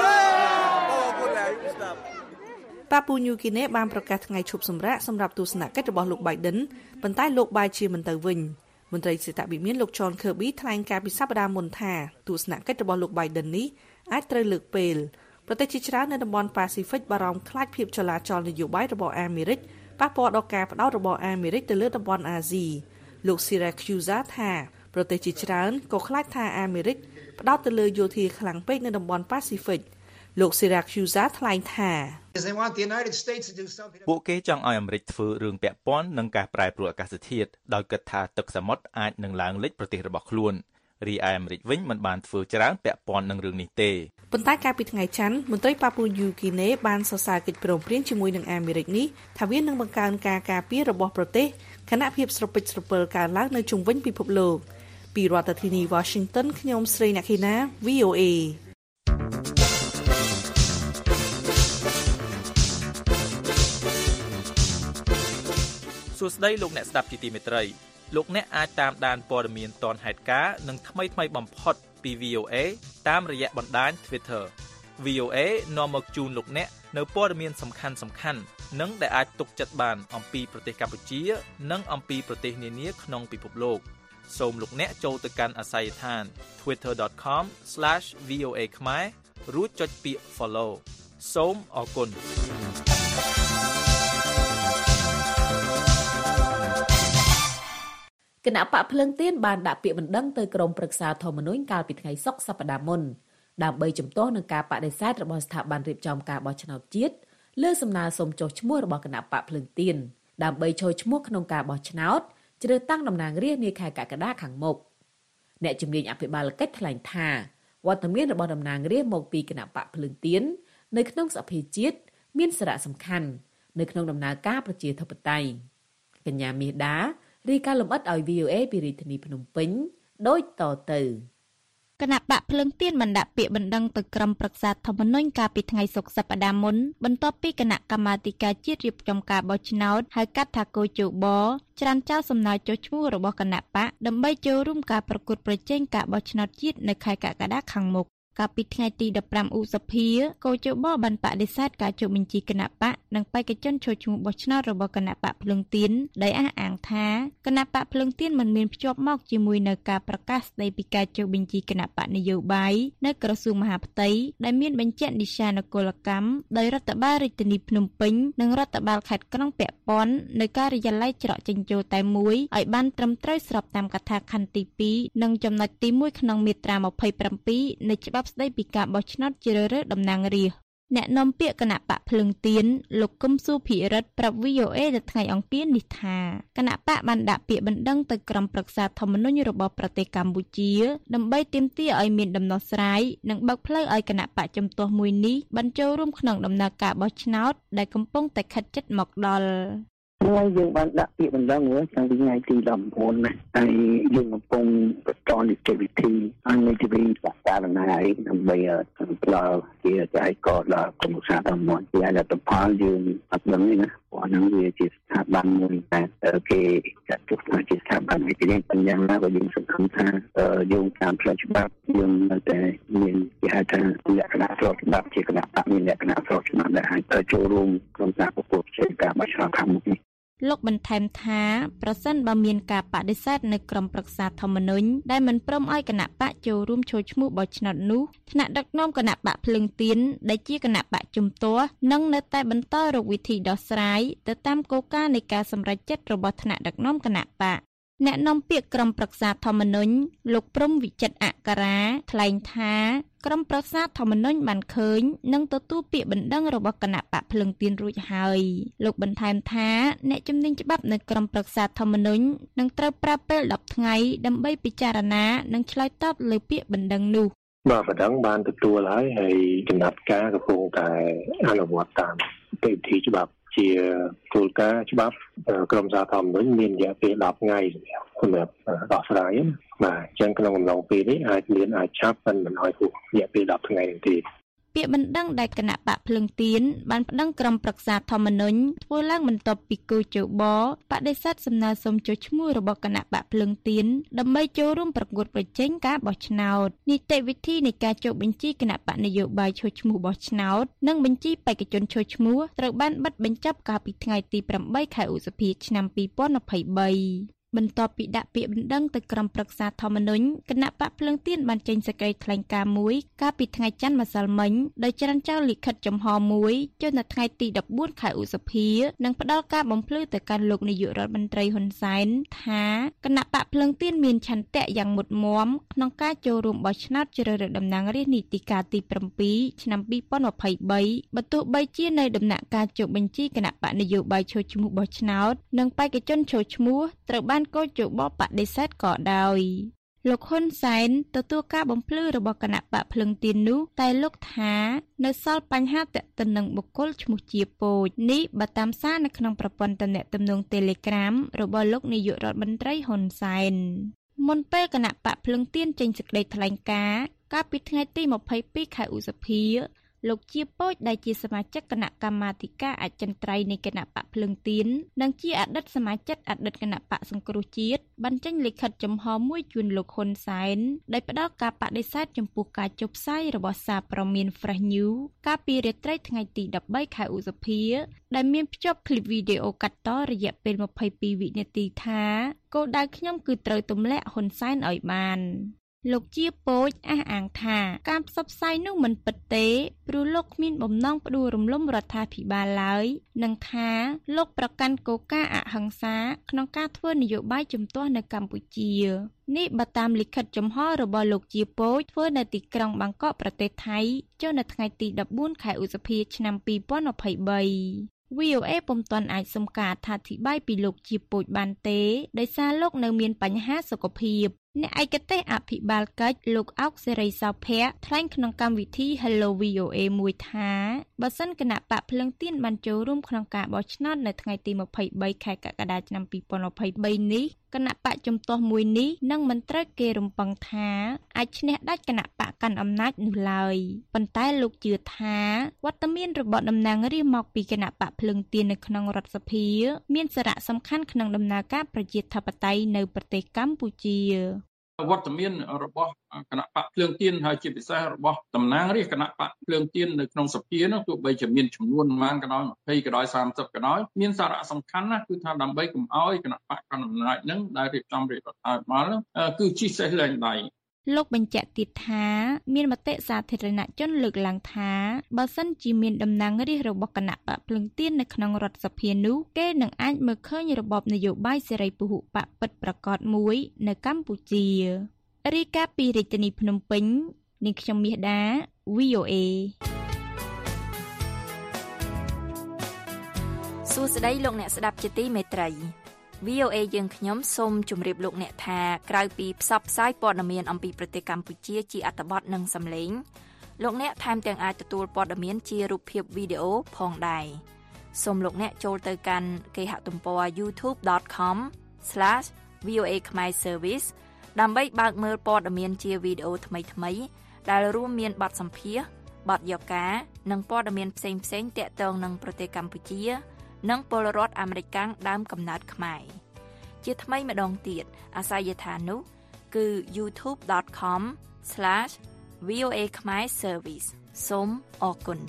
ប៉ាពូញូហ្គីណេបានប្រកាសថ្ងៃឈប់សម្រាកសម្រាប់ទស្សនកិច្ចរបស់លោក Biden ប៉ុន្តែលោកបាយជាមិនទៅវិញមន្ត្រីសេដ្ឋវិមានលោក John Kirby ថ្លែងការពីសប្តាហ៍មុនថាទស្សនកិច្ចរបស់លោក Biden នេះអាចត្រូវលើកពេលប្រទេសជាច្រើននៅតំបន់ប៉ាស៊ីហ្វិកបារម្ភខ្លាចភាពចលាចលនយោបាយរបស់អាមេរិកប៉ះពាល់ដល់ការផ្ដោតរបស់អាមេរិកទៅលើតំបន់អាស៊ីលោក Siracusa ថាប្រទេសជាច្រើនក៏ខ្លាចថាអាមេរិកផ្ដោតទៅលើយោធាខ្លាំងពេកនៅតំបន់ប៉ាស៊ីហ្វិកលោក Siracusa ថ្លែងថាពួកគេចង់ឲ្យអាមេរិកធ្វើរឿងពាក់ព័ន្ធនឹងការប្រែប្រួលអាកាសធាតុដោយគិតថាទឹកសមុទ្រអាចនឹងឡើងលិចប្រទេសរបស់ខ្លួនរីឯអាមេរិកវិញមិនបានធ្វើច្រើនពាក់ព័ន្ធនឹងរឿងនេះទេប៉ុន្តែកាលពីថ្ងៃច័ន្ទមន្ត្រីប៉ាពូញូហ្គីណេបានសរសើរកិច្ចព្រមព្រៀងជាមួយនឹងអាមេរិកនេះថាវានឹងបង្កើនការការពាររបស់ប្រទេសខណៈភាពស្រពិចស្រពិលកើនឡើងនៅជុំវិញពិភពលោកពីរដ្ឋធានី Washington ខ្ញុំស្រីអ្នកខេណា វី អូ អេ សួស្តីលោកអ្នកស្ដាប់ជាទីមេត្រីលោកអ្នកអាចតាមដានព័ត៌មានទាន់ហេតុការណ៍និងថ្មីថ្មីបំផុតពី វី អូ អេ តាមរយៈបណ្ដាញ Twitter វី អូ អេ នាំមកជូនលោកអ្នកនៅព័ត៌មានសំខាន់សំខាន់និងដែលអាចទុកចិត្តបានអំពីប្រទេសកម្ពុជានិងអំពីប្រទេសនានាក្នុងពិភពលោកសូមលោកអ្នកចូលទៅកាន់អាសយដ្ឋាន twitter dot com slash v o a ខ្មែររួចចុចពាក្យ follow សូមអរគុណគណៈបកភ្លើងទៀនបានដាក់ពាក្យបណ្ដឹងទៅក្រមប្រឹក្សាធម្មនុញ្ញកាលពីថ្ងៃសុក្រសប្តាហ៍មុនដើម្បីជំទាស់នឹងការបដិសេធរបស់ស្ថាប័នរៀបចំការបោះឆ្នោតជាតិលើសំណើសុំចុះឈ្មោះរបស់គណៈបកភ្លើងទៀនដើម្បីចូលឈ្មោះក្នុងការបោះឆ្នោតជ្រើសតាំងតំណាងរាស្ត្រនាខែកក្កដាខាងមុខអ្នកជំនាញអភិបាលកិច្ចថ្លែងថាវត្តមានរបស់តំណាងរាស្ត្រមកពីគណៈបកភ្លើងទៀននៅក្នុងសភាជាតិមានសារៈសំខាន់នៅក្នុងដំណើរការប្រជាធិបតេយ្យកញ្ញាមាសដារាយការណ៍លម្អិតឲ្យ វី អូ អេ ពីរាជធានីភ្នំពេញដូចតទៅគណៈបកភ្លើងទៀនបានដាក់ពាក្យបណ្ដឹងទៅក្រុមប្រឹក្សាធម្មនុញ្ញកាលពីថ្ងៃសុក្រសប្តាហ៍មុនបន្ទាប់ពីគណៈកម្មាធិការជាតិរៀបចំការបោះឆ្នោតហៅកាត់ថាកោជបច្រានចោលសំណើចុះឈ្មោះរបស់គណៈបកដើម្បីចូលរួមការប្រកួតប្រជែងការបោះឆ្នោតជាតិនៅខែកក្កដាខាងមុខកាលពីថ្ងៃទីដប់ប្រាំឧសភាកោជបបានបដិសេធការចុះបញ្ជីគណៈបកនិងបេក្ខជនចូលឈ្មោះបោះឆ្នោតរបស់គណៈបកភ្លើងទៀនដែលអះអាងថាគណៈបកភ្លើងទៀនមិនមានភ្ជាប់មកជាមួយនៅការប្រកាសស្តីពីការចុះបញ្ជីគណៈបកនយោបាយនៅក្រសួងមហាផ្ទៃដែលមានបញ្ជាក់និស្សានគោលកម្មដោយរដ្ឋបាលរាជធានីភ្នំពេញនិងរដ្ឋបាលខេត្តក្រុងពាក់ព័ន្ធនៅការិយាល័យច្រកចេញចូលតែមួយឲ្យបានត្រឹមត្រូវស្របតាមកថាខណ្ឌទីពីរនិងចំណុចទីមួយក្នុងមាត្រាម្ភៃប្រាំពីរនៃច្បាប់ស្តីពីការបោះឆ្នោតជ្រើសរើសតំណាងរាស្ត្រអ្នកនាំពាក្យគណៈបកភ្លើងទៀនលោកគឹមសុភិរិទ្ធប្រាប់ វី អូ អេ នៅថ្ងៃអង្គារនេះថាគណៈបកបានដាក់ពាក្យបណ្ដឹងទៅក្រុមប្រឹក្សាធម្មនុញ្ញរបស់ប្រទេសកម្ពុជាដើម្បីទាមទារឲ្យមានដំណោះស្រាយនិងបើកផ្លូវឲ្យគណៈបកជំទាស់មួយនេះបញ្ចូលរួមក្នុងដំណើរការបោះឆ្នោតដែលកំពុងតែខិតជិតមកដល់ហើយយើងបានដាក់ពាក្យបណ្ដឹងមួយតាំងពីថ្ងៃទីដប់ប្រាំណាហើយយើងកំពុងបន្តនីតិវិធីឲ្យនីតិវិធីបកការណាយដើម្បីផ្ដល់ជាចាយកោដល់ក្រុមប្រឹក្សាធម្មនុញ្ញជាលទ្ធផលយើងអត់ដឹងទេណាព្រោះហ្នឹងវាជាស្ថាប័នមួយដែលគេចាត់ទុកថាជាស្ថាប័នឯករាជ្យបញ្ញណាក៏យើងសង្ឃឹមថាយើងតាមផ្លូវច្បាប់យើងនៅតែមានគេហៅថាលក្ខណៈស្របច្បាប់ជាគណៈបកមានលក្ខណៈស្របច្បាប់ដែលអាចចូលរួមក្នុងការប្រកួតប្រជែងការបោះឆ្នោតខាងមុខនេះលោកបន្ថែមថាប្រសិនបើមានការបដិសេធនៅក្រុមប្រឹក្សាធម្មនុញ្ញដែលមិនព្រមឲ្យគណៈបកចូលរួមចូលឈ្មោះបោះឆ្នោតនោះថ្នាក់ដឹកនាំគណៈបកភ្លើងទៀនដែលជាគណៈបកជំទាស់នឹងនៅតែបន្តរកវិធីដោះស្រាយទៅតាមគោលការណ៍នៃការសម្រេចចិត្តរបស់ថ្នាក់ដឹកនាំគណៈបកអ្នកនាំពាក្យក្រុមប្រឹក្សាធម្មនុញ្ញលោកព្រំវិចិត្រអក្សរាថ្លែងថាក្រុមប្រឹក្សាធម្មនុញ្ញបានឃើញនិងទទួលពាក្យបណ្ដឹងរបស់គណៈបកភ្លើងទៀនរួចហើយលោកបន្ថែមថាអ្នកជំនាញច្បាប់នៅក្រុមប្រឹក្សាធម្មនុញ្ញនឹងត្រូវប្រើពេលដប់ថ្ងៃដើម្បីពិចារណានិងឆ្លើយតបលើពាក្យបណ្ដឹងនោះបាទបណ្ដឹងបានទទួលហើយហើយចំណាត់ការកំពុងតែអនុវត្តតាមនីតិវិធីច្បាប់ជាគោលការណ៍ច្បាប់ក្រុមប្រឹក្សាធម្មនុញ្ញមានរយៈពេលដប់ថ្ងៃសម្រាប់ដោះស្រាយបាទអញ្ចឹងក្នុងកំឡុងពេលនេះអាចមានអាចឆាប់មិនមិនឲ្យហួសរយៈពេលដប់ថ្ងៃនេះទេពាក្យបណ្ដឹងដែលគណៈបកភ្លើងទៀនបានប្តឹងក្រុមប្រឹក្សាធម្មនុញ្ញធ្វើឡើងបន្ទាប់ពីគូជបបដិសេធសំណើសុំចុះឈ្មោះរបស់គណៈបកភ្លើងទៀនដើម្បីចូលរួមប្រកួតប្រជែងការបោះឆ្នោតនីតិវិធីនៃការចុះបញ្ជីគណៈបកនយោបាយចុះឈ្មោះបោះឆ្នោតនិងបញ្ជីបេក្ខជនចុះឈ្មោះត្រូវបានបិទបញ្ចប់កាលពីថ្ងៃទីប្រាំបីខែឧសភាឆ្នាំពីរពាន់ยี่สิบสามបន្ទាប់ពីដាក់ពាក្យបណ្ដឹងទៅក្រុមប្រឹក្សាធម្មនុញ្ញគណៈបកភ្លើងទៀនបានចេញសេចក្តីថ្លែងការណ៍មួយកាលពីថ្ងៃច័ន្ទម្សិលមិញដោយច្រានចោលលិខិតចំហមួយចុះនៅថ្ងៃទីដប់បួនខែឧសភានិងផ្ដល់ការបំភ្លឺទៅកាន់លោកនាយករដ្ឋមន្ត្រីហ៊ុនសែនថាគណៈបកភ្លើងទៀនមានឆន្ទៈយ៉ាងមុតមាំក្នុងការចូលរួមបោះឆ្នោតជ្រើសរើសតំណាងរាស្ត្រនីតិកាលទីប្រាំពីរឆ្នាំពីរពាន់ยี่สิบสามបើទោះបីជានៅដំណាក់កាលចុះបញ្ជីគណៈបកនយោបាយចូលឈ្មោះបោះឆ្នោតនិងបេក្ខជនចូលឈ្មោះត្រូវបានកោជបបដិសេធក៏ដោយលោកហ៊ុនសែនទទួលការបំភ្លឺរបស់គណៈបកភ្លើងទៀននោះតែលោកថានៅសល់បញ្ហាទាក់ទិននឹងបុគ្គលឈ្មោះជាពូជនេះបើតាមសារនៅក្នុងប្រព័ន្ធទំនាក់ទំនង Telegram របស់លោកនាយករដ្ឋមន្ត្រីហ៊ុនសែនមុនពេលគណៈបកភ្លើងទៀនចេញសេចក្តីថ្លែងការណ៍កាលពីថ្ងៃទីยี่สิบสองខែឧសភាលោកជាពូជដែលជាសមាជិកគណៈកម្មាធិការអចិន្ត្រៃយ៍នៃគណៈបកភ្លើងទៀននិងជាអតីតសមាជិកអតីតគណៈបកសង្គ្រោះជាតិបានចេញលិខិតចំហមួយជូនលោកហ៊ុនសែនដោយផ្ដល់ការបដិសេធចំពោះការចុះផ្សាយរបស់សារព័ត៌មាន Fresh News កាលពីរាត្រីថ្ងៃទីដប់បីខែឧសភាដែលមានភ្ជាប់คลิปវីដេអូកាត់តរយៈពេលยี่สิบสองវិនាទីថាគោលដៅខ្ញុំគឺត្រូវទម្លាក់ហ៊ុនសែនឲ្យបានលោកជាពោចអះអាងថាការផ្សព្វផ្សាយនោះមិនពិតទេព្រោះលោកគ្មានបំណងផ្ដួលរំលំរដ្ឋាភិបាលឡើយនិងថាលោកប្រកាន់គោលការណ៍អហិង្សាក្នុងការធ្វើនយោបាយជំទាស់នៅកម្ពុជានេះបើតាមលិខិតចំហរបស់លោកជាពោចធ្វើនៅទីក្រុងបាងកកប្រទេសថៃចុះនៅថ្ងៃទីដប់បួនខែឧសភាឆ្នាំពីរពាន់ម្ភៃបី វី អូ អេ ពុំទាន់អាចសុំការអធិប្បាយពីលោកជាពោចបានទេដោយសារលោកនៅមានបញ្ហាសុខភាពអ្នកឯកទេសអភិបាលកិច្ចលោកអោកសេរីសោភ័ក្រថ្លែងក្នុងកម្មវិធី Hello វី អូ អេ មួយថាបើសិនគណៈបកភ្លឹងទៀនបានចូលរួមក្នុងការបោះឆ្នោតនៅថ្ងៃទីម្ភៃបីខែកក្កដាឆ្នាំពីរពាន់ម្ភៃបីនេះគណៈបកជំទាស់មួយនេះនឹងមិនត្រូវគេរំពឹងថាអាចឈ្នះដាច់គណៈបកកាន់អំណាចនោះឡើយប៉ុន្តែលោកជឿថាវត្តមានរបស់តំណាងរាស្ត្រមកពីគណៈបកភ្លឹងទៀននៅក្នុងរដ្ឋសភាមានសារៈសំខាន់ក្នុងដំណើរការប្រជាធិបតេយ្យនៅប្រទេសកម្ពុជាវត្តមានរបស់គណៈបកភ្លើងទៀនហើយជាពិសេសរបស់តំណាងរាស្ត្រគណៈបកភ្លើងទៀននៅក្នុងសភានោះទោះបីជាមានចំនួនប៉ុន្មានក៏ដោយម្ភៃក៏ដោយសាមសិបក៏ដោយមានសារៈសំខាន់ណាស់គឺថាដើម្បីកុំឲ្យគណៈបកកណ្ដាលអំណាចនឹងដែលរៀបចំរដ្ឋាភិបាលគឺជិះសេះលែងដៃលោកបញ្ជាក់ទៀតថាមានមតិសាធារណជនលើកឡើងថាបើសិនជាមានតំណាងរាស្ត្ររបស់គណៈបកភ្លឹងទៀននៅក្នុងរដ្ឋសភានោះគេនឹងអាចមើលឃើញរបបនយោបាយសេរីពហុបកពិតប្រាកដមួយនៅកម្ពុជារាយការណ៍ពីរាជធានីភ្នំពេញនាងខ្ញុំមាសដា វី អូ អេសួស្តីលោកអ្នកស្ដាប់ជាទីមេត្រីវី អូ អេ យើងខ្ញុំសូមជម្រាបលោកអ្នកថាក្រៅពីផ្សព្វផ្សាយព័ត៌មានអំពីប្រទេសកម្ពុជាជាអត្ថបទនិងសំឡេងលោកអ្នកថែមទាំងអាចទទួលព័ត៌មានជារូបភាពវីដេអូផងដែរសូមលោកអ្នកចូលទៅកាន់គេហទំព័រ ยูทูบ ដត ខម ស្លាស វី អូ អេ Khmer Service ដើម្បីបើកមើលព័ត៌មានជាវីដេអូថ្មីៗដែលរួមមានបទសម្ភាសន៍បទយកការនិងព័ត៌មានផ្សេងៗទាក់ទងនឹងប្រទេសកម្ពុជានិងពលរដ្ឋអាមេរិកដើមកំណើតខ្មែរជាថ្មីម្ដងទៀតអាសយដ្ឋាននោះគឺ ยูทูบ ដត ខម ស្លាស វី អូ អេ Khmer Service សូមអរគុណ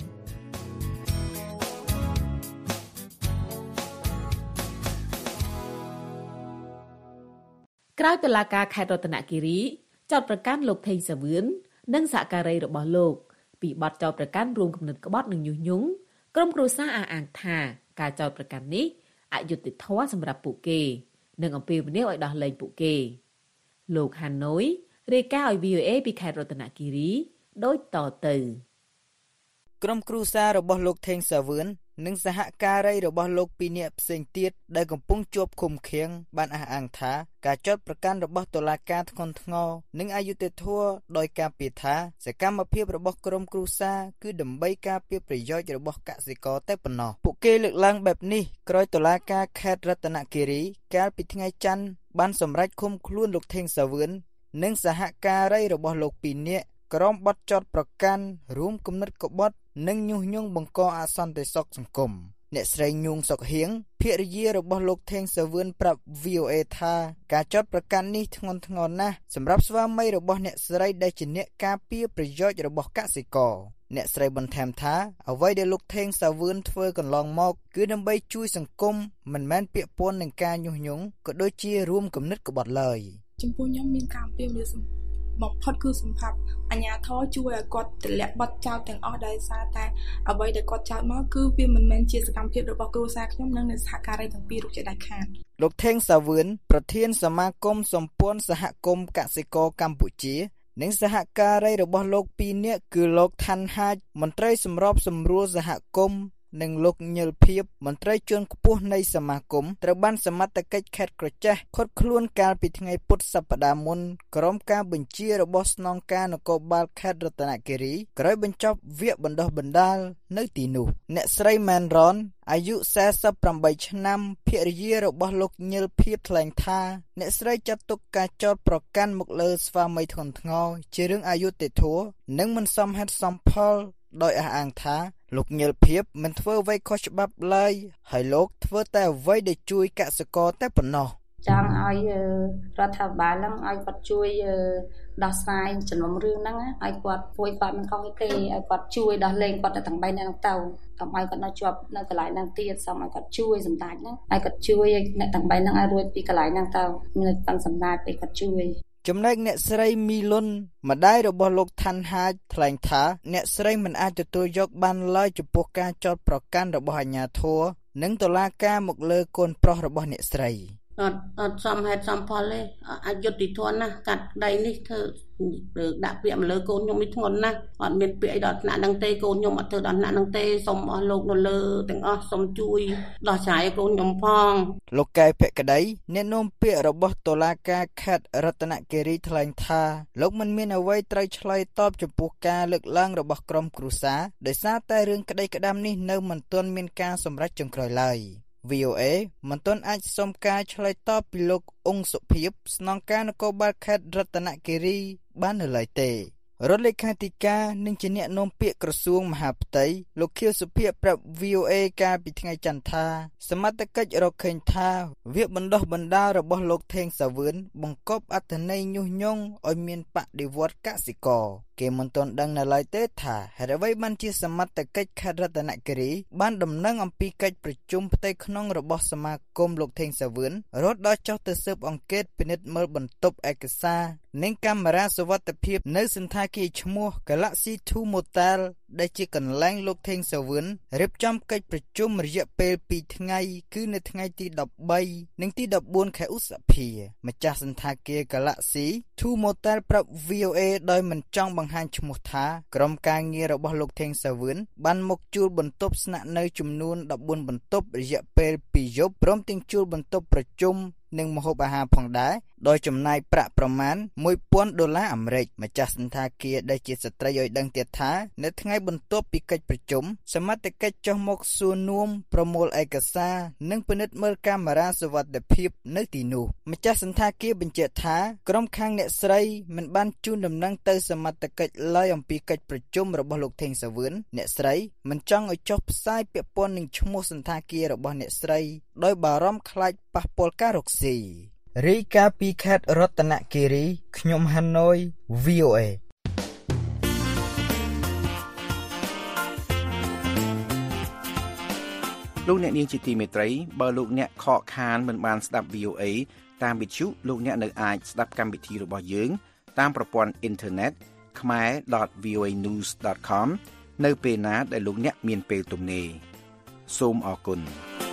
ក្រៅតុលាការខេត្តរតនគិរីចោទប្រកាន់លោកថេងសាវឿននិងសហការីរបស់លោកពីបទចោទប្រកាន់រួមគំនិតក្បត់និងញុះញង់ក្រុមគ្រួសារអះអាងថាការចោទប្រកាន់នេះអយុត្តិធម៌សម្រាប់ពួកគេនិងអំពាវនាវឲ្យដោះលែងពួកគេលោកហាណូយរាយការណ៍ឲ្យ វី អូ អេ ពីខេត្តរតនគិរីដូចតទៅក្រុមគ្រួសាររបស់លោកថេងសាវឿននិងសហការីរបស់លោកពីរនាក់ផ្សេងទៀតដែលកំពុងជាប់ឃុំឃាំងបានអះអាងថាការចោទប្រកាន់របស់តុលាការធ្ងន់ធ្ងរនិងអយុត្តិធម៌ដោយការពារថាសកម្មភាពរបស់ក្រុមគ្រួសារគឺដើម្បីការពារប្រយោជន៍របស់កសិករតែប៉ុណ្ណោះពួកគេលើកឡើងបែបនេះក្រោយតុលាការខេត្តរតនគិរីកាលពីថ្ងៃច័ន្ទបានសម្រេចឃុំខ្លួនលោកថេងសាវឿននិងសហការីរបស់លោកពីរនាក់ក្រុមបទចោទប្រកាន់រួមគំនិតក្បត់និងញុះញង់បង្កអសន្តិសុខសង្គមអ្នកស្រីញូងសុកហៀងភរិយារបស់លោកថេងសាវឿនប្រាប់ វី អូ អេ ថាការចោទប្រកាន់នេះធ្ងន់ធ្ងរណាស់សម្រាប់ស្វាមីរបស់អ្នកស្រីដែលជាអ្នកការពារប្រយោជន៍របស់កសិករអ្នកស្រីបន្ថែមថាអ្វីដែលលោកថេងសាវឿនធ្វើកន្លងមកគឺដើម្បីជួយសង្គមមិនមែនពាក់ព័ន្ធនឹងការញុះញង់ក៏ដូចជារួមគំនិតក្បត់ឡើយចំពោះខ្ញុំមានការពៀមលើបំផុតគឺសម្រាប់អាជ្ញាធរជួយឲ្យគាត់ទម្លាក់បទចោទទាំងអស់ដោយសារតែអ្វីដែលគាត់ចោទមកគឺវាមិនមែនជាសកម្មភាពរបស់គ្រួសារខ្ញុំនិងអ្នកសហការីទាំងពីររូបជាដាច់ខាតលោកថេងសាវឿនប្រធានសមាគមសម្ព័ន្ធសហគមន៍កសិករកម្ពុជានិងសហការីរបស់លោកពីរនាក់គឺលោកថាន់ហាជមន្ត្រីសម្របសម្រួលសហគមន៍និងលោកញិលភៀបមន្ត្រីជាន់ខ្ពស់នៃសមាគមត្រូវបានសមត្ថកិច្ចខេត្តក្រចេះឃាត់ខ្លួនកាលពីថ្ងៃពុធសប្តាហ៍មុនក្រោមការបញ្ជារបស់ស្នងការនគរបាលខេត្តរតនគិរីក្រោយបញ្ចប់វគ្គបណ្ដុះបណ្ដាលនៅទីនោះអ្នកស្រីម៉ែនរ៉នអាយុសែសិបប្រាំបីឆ្នាំភរិយារបស់លោកញិលភៀបថ្លែងថាអ្នកស្រីចាត់ទុកការចោទប្រកាន់មកលើស្វាមីធ្ងន់ធ្ងរជារឿងអយុត្តិធម៌និងមិនសមហេតុសមផលដោយអះអាងថាលោកញិលភៀបមិនធ្វើអ្វីខុសច្បាប់ឡើយហើយលោកធ្វើតែអ្វីដែលជួយកសិករតែប៉ុណ្ណោះចង់ឲ្យរដ្ឋាភិបាលហ្នឹងឲ្យគាត់ជួយដោះស្រាយចំនួនរឿងហ្នឹងឲ្យគាត់ជួយគាត់មិនខុសទេឲ្យគាត់ជួយដោះលែងគាត់ទៅទាំងបីនាក់ហ្នឹងទៅកុំឲ្យគាត់នៅជាប់នៅកន្លែងហ្នឹងទៀតសូមឲ្យគាត់ជួយសម្ដេចហ្នឹងឲ្យគាត់ជួយអ្នកទាំងបីហ្នឹងឲ្យរួចពីកន្លែងហ្នឹងទៅមានបានសម្ដេចឲ្យគាត់ជួយចំណែកអ្នកស្រីមីលុនម្ដាយរបស់លោកថាន់ហាចថ្លែងថាអ្នកស្រីមិនអាចទទួលយកបានឡើយចំពោះការចោទប្រកាន់របស់អាជ្ញាធរនិងតុលាការមកលើកូនប្រុសរបស់អ្នកស្រីអត់អត់សមហេតុសមផលទេអយុត្តិធម៌ណាស់កាត់ដៃនេះធ្វើដាក់ពាក្យមកលើកូនខ្ញុំនេះធ្ងន់ណាស់អត់មានពាក្យអីដល់ថ្នាក់ហ្នឹងទេកូនខ្ញុំអត់ធ្វើដល់ថ្នាក់ហ្នឹងទេសូមអស់លោកនៅលើទាំងអស់សូមជួយដោះស្រាយកូនខ្ញុំផងលោកកែភក្តីអ្នកនាំពាក្យរបស់តុលាការខេត្តរតនគិរីថ្លែងថាលោកមិនមានអ្វីត្រូវឆ្លើយតបចំពោះការលើកឡើងរបស់ក្រុមគ្រួសារដោយសារតែរឿងក្តីក្តាំនេះនៅមិនទាន់មានការសម្រេចចុងក្រោយឡើយវី អូ เอ មិនទាន់អាចសុំការឆ្លើយតបពីលោកអង្គសុភាពស្នងការនគរបាលខេត្តរតនគិរីបាននៅឡើយទេរដ្ឋលេខាធិការនិងជាអ្នកនាំពាក្យក្រសួងមហាផ្ទៃលោកខៀវសុភ័ក្រប្រាប់ វី អូ เอ កាលពីថ្ងៃច័ន្ទថាសមត្ថកិច្ចរកឃើញថាវាបណ្ដោះបណ្ដាលរបស់លោកថេងសាវឿនបង្កប់អត្ថន័យញុះញង់ឲ្យមានបដិវត្តន៍កសិករគេមិនទាន់ដឹងនៅឡើយទេថាហេតុអ្វីបានជាសមត្ថកិច្ចខេត្តរតនគិរីបានដំណឹងអំពីកិច្ចប្រជុំផ្ទៃក្នុងរបស់សមាគមលោកថេងសាវឿនរត់ដល់ចុះទៅស៊ើបអង្កេតពិនិត្យមើលបន្ទប់ឯកសារនិងកាមេរ៉ាសុវត្ថិភាពនៅសន្តាគារឈ្មោះ Galaxy ทู Motel ដែលជាកន្លែងលោកថេងសាវឿនរៀបចំកិច្ចប្រជុំរយៈពេលពីរថ្ងៃគឺនៅថ្ងៃទីដប់បីនិងទីដប់បួនខែឧសភាម្ចាស់សន្តាគារ Galaxy ทู Motel ប្រាប់ វី អូ เอ ដោយមិនចង់បង្ហាញឈ្មោះថាក្រុមការងាររបស់លោកថេងសាវឿនបានមកជួលបន្ទប់ស្នាក់នៅចំនួនដប់បួនបន្ទប់រយៈពេលពីរយប់ព្រមទាំងជួលបន្ទប់ប្រជុំនិងម្ហូបអាហារផងដែរដោយចំណាយប្រាក់ប្រមាណមួយពាន់ដុល្លារអាមេរិកម្ចាស់សន្តាគារដែលជាស្ត្រីឲ្យដឹងទៀតថានៅថ្ងៃបន្ទាប់ពីកិច្ចប្រជុំសមត្ថកិច្ចចុះមកសួរនាំប្រមូលឯកសារនិងពិនិត្យមើលកាមេរ៉ាសុវត្ថិភាពនៅទីនោះម្ចាស់សន្តាគារបញ្ជាក់ថាក្រុមខាងអ្នកស្រីមិនបានជូនដំណឹងទៅសមត្ថកិច្ចឡើយអំពីកិច្ចប្រជុំរបស់លោកថេងសាវឿនអ្នកស្រីមិនចង់ឲ្យចុះផ្សាយពាក់ព័ន្ធនឹងឈ្មោះសន្តាគាររបស់អ្នកស្រីដោយបារម្ភខ្លាចប៉ះពាល់ការរកស៊ីរីកាពីខេត្តរតនគិរីខ្ញុំហាណូយ វី អូ เอលោកអ្នកនាងជាទីមេត្រីបើលោកអ្នកខកខានមិនបានស្ដាប់ វី អូ เอ តាមវិទ្យុលោកអ្នកនៅអាចស្ដាប់កម្មវិធីរបស់យើងតាមប្រព័ន្ធអ៊ីនធឺណិត ខ្មែរ ដត វី អូ เอ ニューส ដត com នៅពេលណាដែលលោកអ្នកមានពេលទំនេរសូមអរគុណ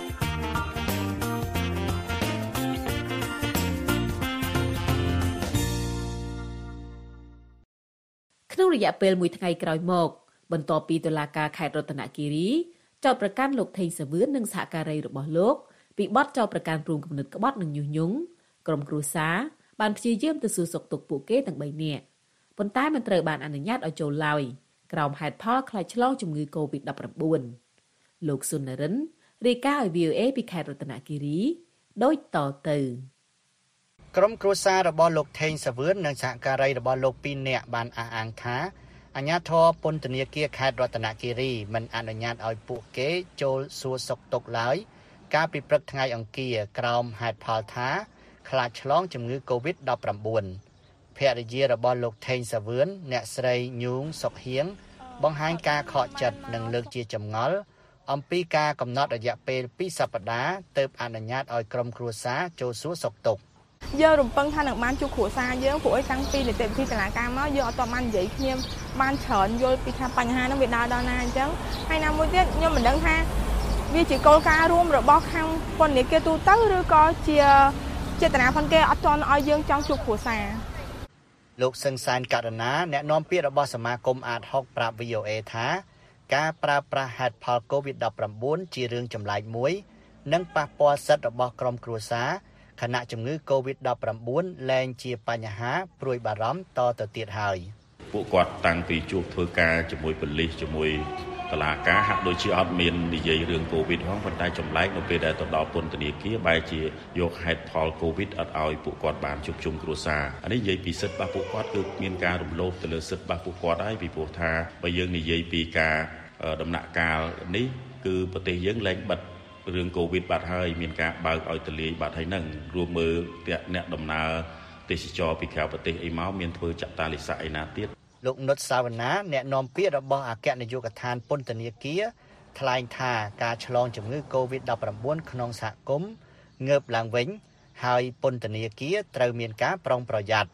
ក្នុងរយៈពេលមួយថ្ងៃក្រោយមកបន្ទាប់ពីតុលាការខេត្តរតនគិរីចោទប្រកាន់លោកថេងសាវឿននិងសហការីរបស់លោកពីបទចោទប្រកាន់រួមគំនិតក្បត់និងញុះញង់ក្រុមគ្រួសារបានព្យាយាមទៅសួរសុខទុក្ខពួកគេទាំងបីនាក់ប៉ុន្តែមិនត្រូវបានអនុញ្ញាតឲ្យចូលឡើយក្រោមហេតុផលខ្លាចឆ្លងជំងឺ កូវីដ ដប់ប្រាំបួន លោកសុននរិនរាយការណ៍ឲ្យ វី អូ เอ ពីខេត្តរតនគិរីដូចតទៅក្រុមគ្រួសាររបស់លោកថេងសាវឿននិងសហការីរបស់លោកពីរនាក់បានអះអាងថាអាជ្ញាធរពន្ធនាគារខេត្តរតនគិរីមិនអនុញ្ញាតឲ្យពួកគេចូលសួរសុខទុក្ខឡើយកាលពីព្រឹកថ្ងៃអង្គារក្រោមហេតុផលថាខ្លាចឆ្លងជំងឺ កូវីដ ដប់ប្រាំបួន ភរិយារបស់លោកថេងសាវឿនអ្នកស្រីញូងសុកហៀងបង្ហាញការខកចិត្តនិងលើកជាចម្ងល់អំពីការកំណត់រយៈពេលពីរសប្តាហ៍ទើបអនុញ្ញាតឲ្យក្រុមគ្រួសារចូលសួរសុខទុក្ខយើងរំពឹងថានឹងបានជួបគ្រួសារយើងព្រោះឲ្យតាំងពីនីតិវិធីតុលាការមកយើងអត់ទាន់បាននិយាយគ្នាបានច្រើនយល់ពីថាបញ្ហានឹងវាដើរដល់ណាអញ្ចឹងហើយណាមួយទៀតខ្ញុំមិនដឹងថាវាជាគោលការណ៍រួមរបស់ខាងពន្ធនាគារទូទៅឬក៏ជាចេតនាផងគេអត់ទាន់ឲ្យយើងចង់ជួបគ្រួសារលោកសឹងសានករណាអ្នកនាំពាក្យរបស់សមាគមអាតហុកប្រាប់ វី អូ เอ ថាការប្រើប្រាស់ហេតុផល កូវីដ ដប់ប្រាំបួន ជារឿងចម្លែកមួយនិងប៉ះពាល់សិទ្ធិរបស់ក្រុមគ្រួសារខណៈជំងឺ កូវីដ ដប់ប្រាំបួន លែងជាបញ្ហាព្រួយបារម្ភតទៅទៀតហើយពួកគាត់តាំងពីជួបធ្វើការជាមួយប៉ូលីសជាមួយតុលាការហាក់ដូចជាអត់មាននិយាយរឿងកូវីដផងប៉ុន្តែចម្លែកនៅពេលដែលទៅដល់ពន្ធនាគារបែរជាយកហេតុផលកូវីដអត់ឲ្យពួកគាត់បានជួបជុំគ្រួសារអានេះនិយាយពីសិទ្ធិរបស់ពួកគាត់គឺមានការរំលោភទៅលើសិទ្ធិរបស់ពួកគាត់ហើយពីព្រោះថាបើយើងនិយាយពីការដំណាក់កាលនេះគឺប្រទេសយើងលែងបិទរឿងកូវីដបាត់ហើយមានការបើកឲ្យទលាយបាត់ហើយនឹងរួមមើលអ្នកដំណើរទេសចរពីក្រៅប្រទេសអីមកមានធ្វើចតាលិខិតឯណាទៀតលោកនុតសាវណ្ណាអ្នកនាំពាក្យរបស់អគ្គនាយកដ្ឋានពន្ធនាគារថ្លែងថាការឆ្លងជំងឺ កូវីដ ដប់ប្រាំបួន ក្នុងសហគមន៍ងើបឡើងវិញហើយពន្ធនាគារត្រូវមានការប្រុងប្រយ័ត្ន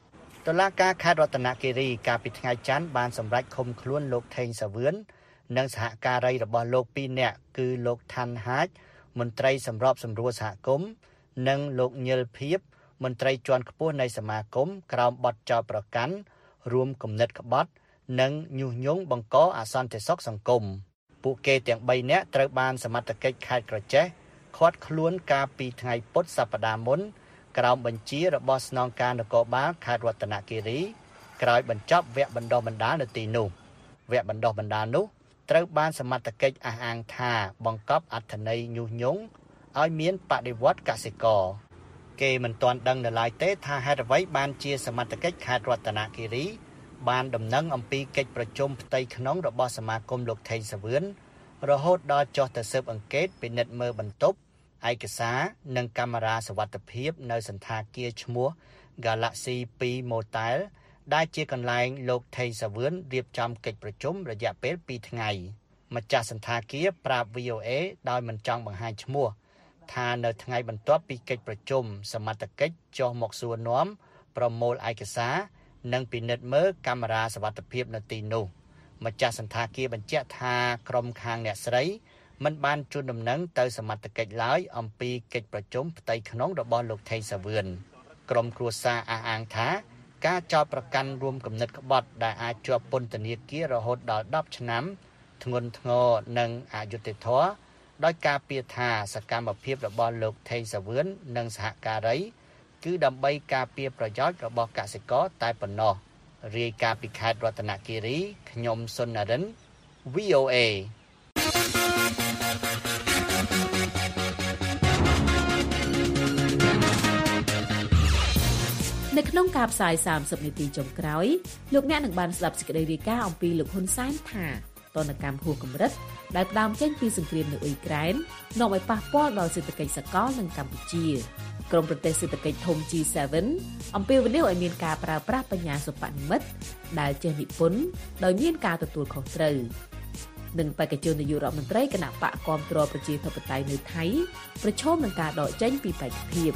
តុលាការខេត្តរតនគិរីកាលពីថ្ងៃច័ន្ទបានសម្រេចឃុំខ្លួនលោកថេងសាវឿននិងសហការីរបស់លោកពីរនាក់គឺលោកថាន់ហាជមន្ត្រីសម្របសម្រួលសហគមន៍និងលោកញិលភៀបមន្ត្រីជាន់ខ្ពស់នៃសមាគមក្រោមបទចោទប្រកាន់រួមគំនិតក្បត់និងញុះញង់បង្កអសន្តិសុខសង្គមពួកគេទាំងបីនាក់ត្រូវបានសមត្ថកិច្ចខេត្តក្រចេះឃាត់ខ្លួនកាលពីថ្ងៃពុធសប្តាហ៍មុនក្រោមបញ្ជារបស់ស្នងការនគរបាលខេត្តរតនគិរីក្រោយបញ្ចប់វគ្គបណ្ដុះបណ្ដាលនៅទីនោះវគ្គបណ្ដុះបណ្ដាលនោះត្រូវបានសមត្ថកិច្ចអះអាងថាបង្កប់អត្ថន័យញុះញង់ឲ្យមានបដិវត្តកសិករគេមិនទាន់ដឹងនៅឡើយទេថាហេតុអ្វីបានជាសមត្ថកិច្ចខេត្តរតនគិរីបានដំណឹងអំពីកិច្ចប្រជុំផ្ទៃក្នុងរបស់សមាគមលោកថេងសាវឿនរហូតដល់ចុះទៅស៊ើបអង្កេតពិនិត្យមើលបន្ទប់ឯកសារនិងកាមេរ៉ាសុវត្ថិភាពនៅសន្តាគារឈ្មោះ Galaxy two ម៉ូតែលដែលជាកន្លែងលោកថេងសាវឿនរៀបចំកិច្ចប្រជុំរយៈពេលពីរថ្ងៃម្ចាស់សន្តាគារប្រាប់ វី អូ អេ ដោយមិនចង់បង្ហាញឈ្មោះថានៅថ្ងៃបន្ទាប់ពីកិច្ចប្រជុំសមត្ថកិច្ចចុះមកសួរនាំប្រមូលឯកសារនិងពិនិត្យមើលកាមេរ៉ាសុវត្ថិភាពនៅទីនោះម្ចាស់សន្តាគារបញ្ជាក់ថាក្រុមខាងអ្នកស្រីមិនបានជូនដំណឹងទៅសមត្ថកិច្ចឡើយអំពីកិច្ចប្រជុំផ្ទៃក្នុងរបស់លោកថេងសាវឿនក្រុមគ្រួសារអះអាងថាការចោទប្រកាន់រួមគំនិតក្បត់ដែលអាចជាប់ពន្ធនាគាររហូតដល់ដប់ឆ្នាំធ្ងន់ធ្ងរនិងអយុត្តិធម៌ដោយការពៀថាសកម្មភាពរបស់លោកថេងសាវឿននិងសហការីគឺដើម្បីការពារប្រយោជន៍របស់កសិករតែប៉ុណ្ណោះរាយការណ៍ពីខេត្តរតនគិរីខ្ញុំសុននរិន វី អូ អេនៅក្នុងការផ្សាយសាមសិបនាទីចុងក្រោយលោកអ្នកនឹងបានស្ដាប់សេចក្តីរាយការណ៍អំពីលោកហ៊ុនសែនថាទណ្ឌកម្មហួសកម្រិតដែលផ្ដើមចេញពីសង្គ្រាមនៅអ៊ុយក្រែននាំឲ្យប៉ះពាល់ដល់សេដ្ឋកិច្ចសកលនៅកម្ពុជាក្រុមប្រទេសសេដ្ឋកិច្ចធំ G seven អំពាវនាវឲ្យមានការប្រើប្រាស់បញ្ញាសិប្បនិម្មិតដែលចេះនិពន្ធដោយមានការទទួលខុសត្រូវនិងបេក្ខជននាយករដ្ឋមន្ត្រីគណៈបកគាំទ្រប្រជាធិបតេយ្យនៅថៃប្រឈមនឹងការដកចេញពីបេក្ខភាព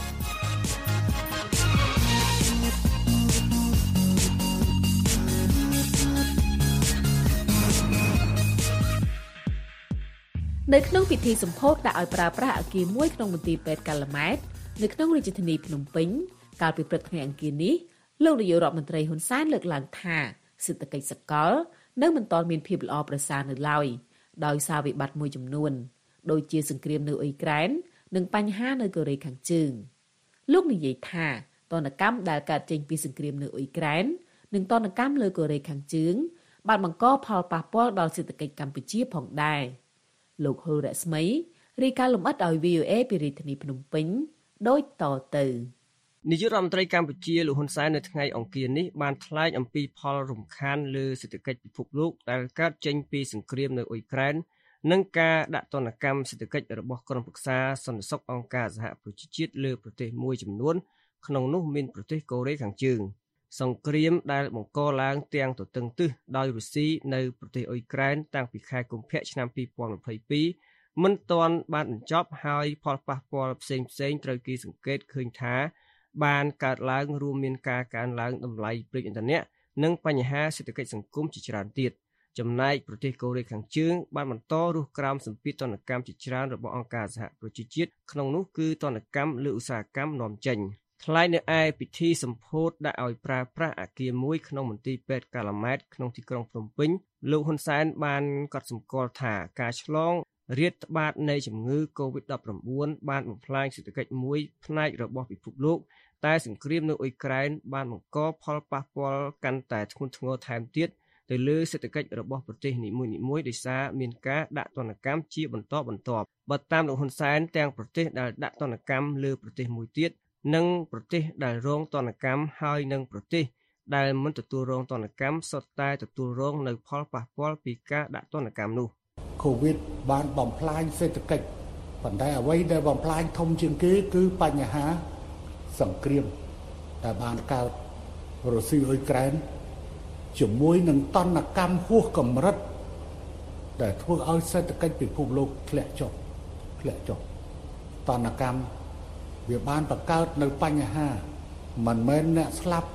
នៅក្នុងពិធីសម្ពោធដាក់ឲ្យប្រើប្រាស់អគារមួយក្នុងមន្ទីរពេទ្យកាល់ម៉ែតនៅក្នុងរាជធានីភ្នំពេញកាលពីព្រឹកថ្ងៃអង្គារនេះលោកនាយករដ្ឋមន្ត្រីហ៊ុនសែនលើកឡើងថាសេដ្ឋកិច្ចសកលនៅមិនទាន់មានភាពល្អប្រសើរនៅឡើយដោយសារវិបត្តិមួយចំនួនដូចជាសង្គ្រាមនៅអ៊ុយក្រែននិងបញ្ហានៅកូរ៉េខាងជើងលោកនិយាយថាទណ្ឌកម្មដែលកើតចេញពីសង្គ្រាមនៅអ៊ុយក្រែននិងទណ្ឌកម្មលើកូរ៉េខាងជើងបានបង្កផលប៉ះពាល់ដល់សេដ្ឋកិច្ចកម្ពុជាផងដែរលោកហ៊ុលរស្មីរាយការណ៍លម្អិតឲ្យ វី អូ អេ ពីរាជធានីភ្នំពេញដូចតទៅនាយករដ្ឋមន្ត្រីកម្ពុជាលោកហ៊ុនសែននៅថ្ងៃអង្គារនេះបានថ្លែងអំពីផលរំខានលើសេដ្ឋកិច្ចពិភពលោកដែលកើតចេញពីសង្គ្រាមនៅអ៊ុយក្រែននិងការដាក់ទណ្ឌកម្មសេដ្ឋកិច្ចរបស់ក្រុមប្រឹក្សាសន្តិសុខអង្គការសហប្រជាជាតិលើប្រទេសមួយចំនួនក្នុងនោះមានប្រទេសកូរ៉េខាងជើងសង្គ្រាមដែលបង្កឡើងទាំងទទឹងទិសដោយរុស្ស៊ីនៅប្រទេសអ៊ុយក្រែនតាំងពីខែកុម្ភៈឆ្នាំពីរពាន់ម្ភៃពីរមិនទាន់បានបញ្ចប់ហើយផលប៉ះពាល់ផ្សេងផ្សេងត្រូវគេសង្កេតឃើញថាបានកើតឡើងរួមមានការកើនឡើងតម្លៃប្រេងឥន្ធនៈនិងបញ្ហាសេដ្ឋកិច្ចសង្គមជាច្រើនទៀតចំណែកប្រទេសកូរ៉េខាងជើងបានបន្តរស់ក្រោមសម្ពាធទណ្ឌកម្មជាច្រើនរបស់អង្គការសហប្រជាជាតិក្នុងនោះគឺទណ្ឌកម្មលើឧស្សាហកម្មនាំចេញថ្លែងនៅឯពិធីសម្ពោធដាក់ឲ្យប្រើប្រាស់អគារមួយក្នុងមន្ទីរពេទ្យកាល់ម៉ែតក្នុងទីក្រុងភ្នំពេញលោកហ៊ុនសែនបានកត់សម្គាល់ថាការឆ្លងរាតត្បាតនៃជំងឺ កូវីដ ដប់ប្រាំបួន បានបំផ្លាញសេដ្ឋកិច្ចមួយផ្នែករបស់ពិភពលោកតែសង្គ្រាមនៅអ៊ុយក្រែនបានបង្កផលប៉ះពាល់កាន់តែធ្ងន់ធ្ងរថែមទៀតទៅលើសេដ្ឋកិច្ចរបស់ប្រទេសនីមួយៗដោយសារមានការដាក់ទណ្ឌកម្មជាបន្តបន្ទាប់បើតាមលោកហ៊ុនសែនទាំងប្រទេសដែលដាក់ទណ្ឌកម្មលើប្រទេសមួយទៀតនិងប្រទេសដែលរងទណ្ឌកម្មហើយនិងប្រទេសដែលមិនទទួលរងទណ្ឌកម្មសុទ្ធតែទទួលរងនៅផលប៉ះពាល់ពីការដាក់ទណ្ឌកម្មនោះកូវីដបានបំផ្លាញសេដ្ឋកិច្ចប៉ុន្តែអ្វីដែលបំផ្លាញធំជាងគេគឺបញ្ហាសង្គ្រាមដែលបានកើតរុស្ស៊ីអ៊ុយក្រែនជាមួយនឹងទណ្ឌកម្មហួសកម្រិតដែលធ្វើឲ្យសេដ្ឋកិច្ចពិភពលោកធ្លាក់ចុះធ្លាក់ចុះទណ្ឌកម្មវាបានបង្កើតនៅបញ្ហាមិនមែនអ្នកស្លាប់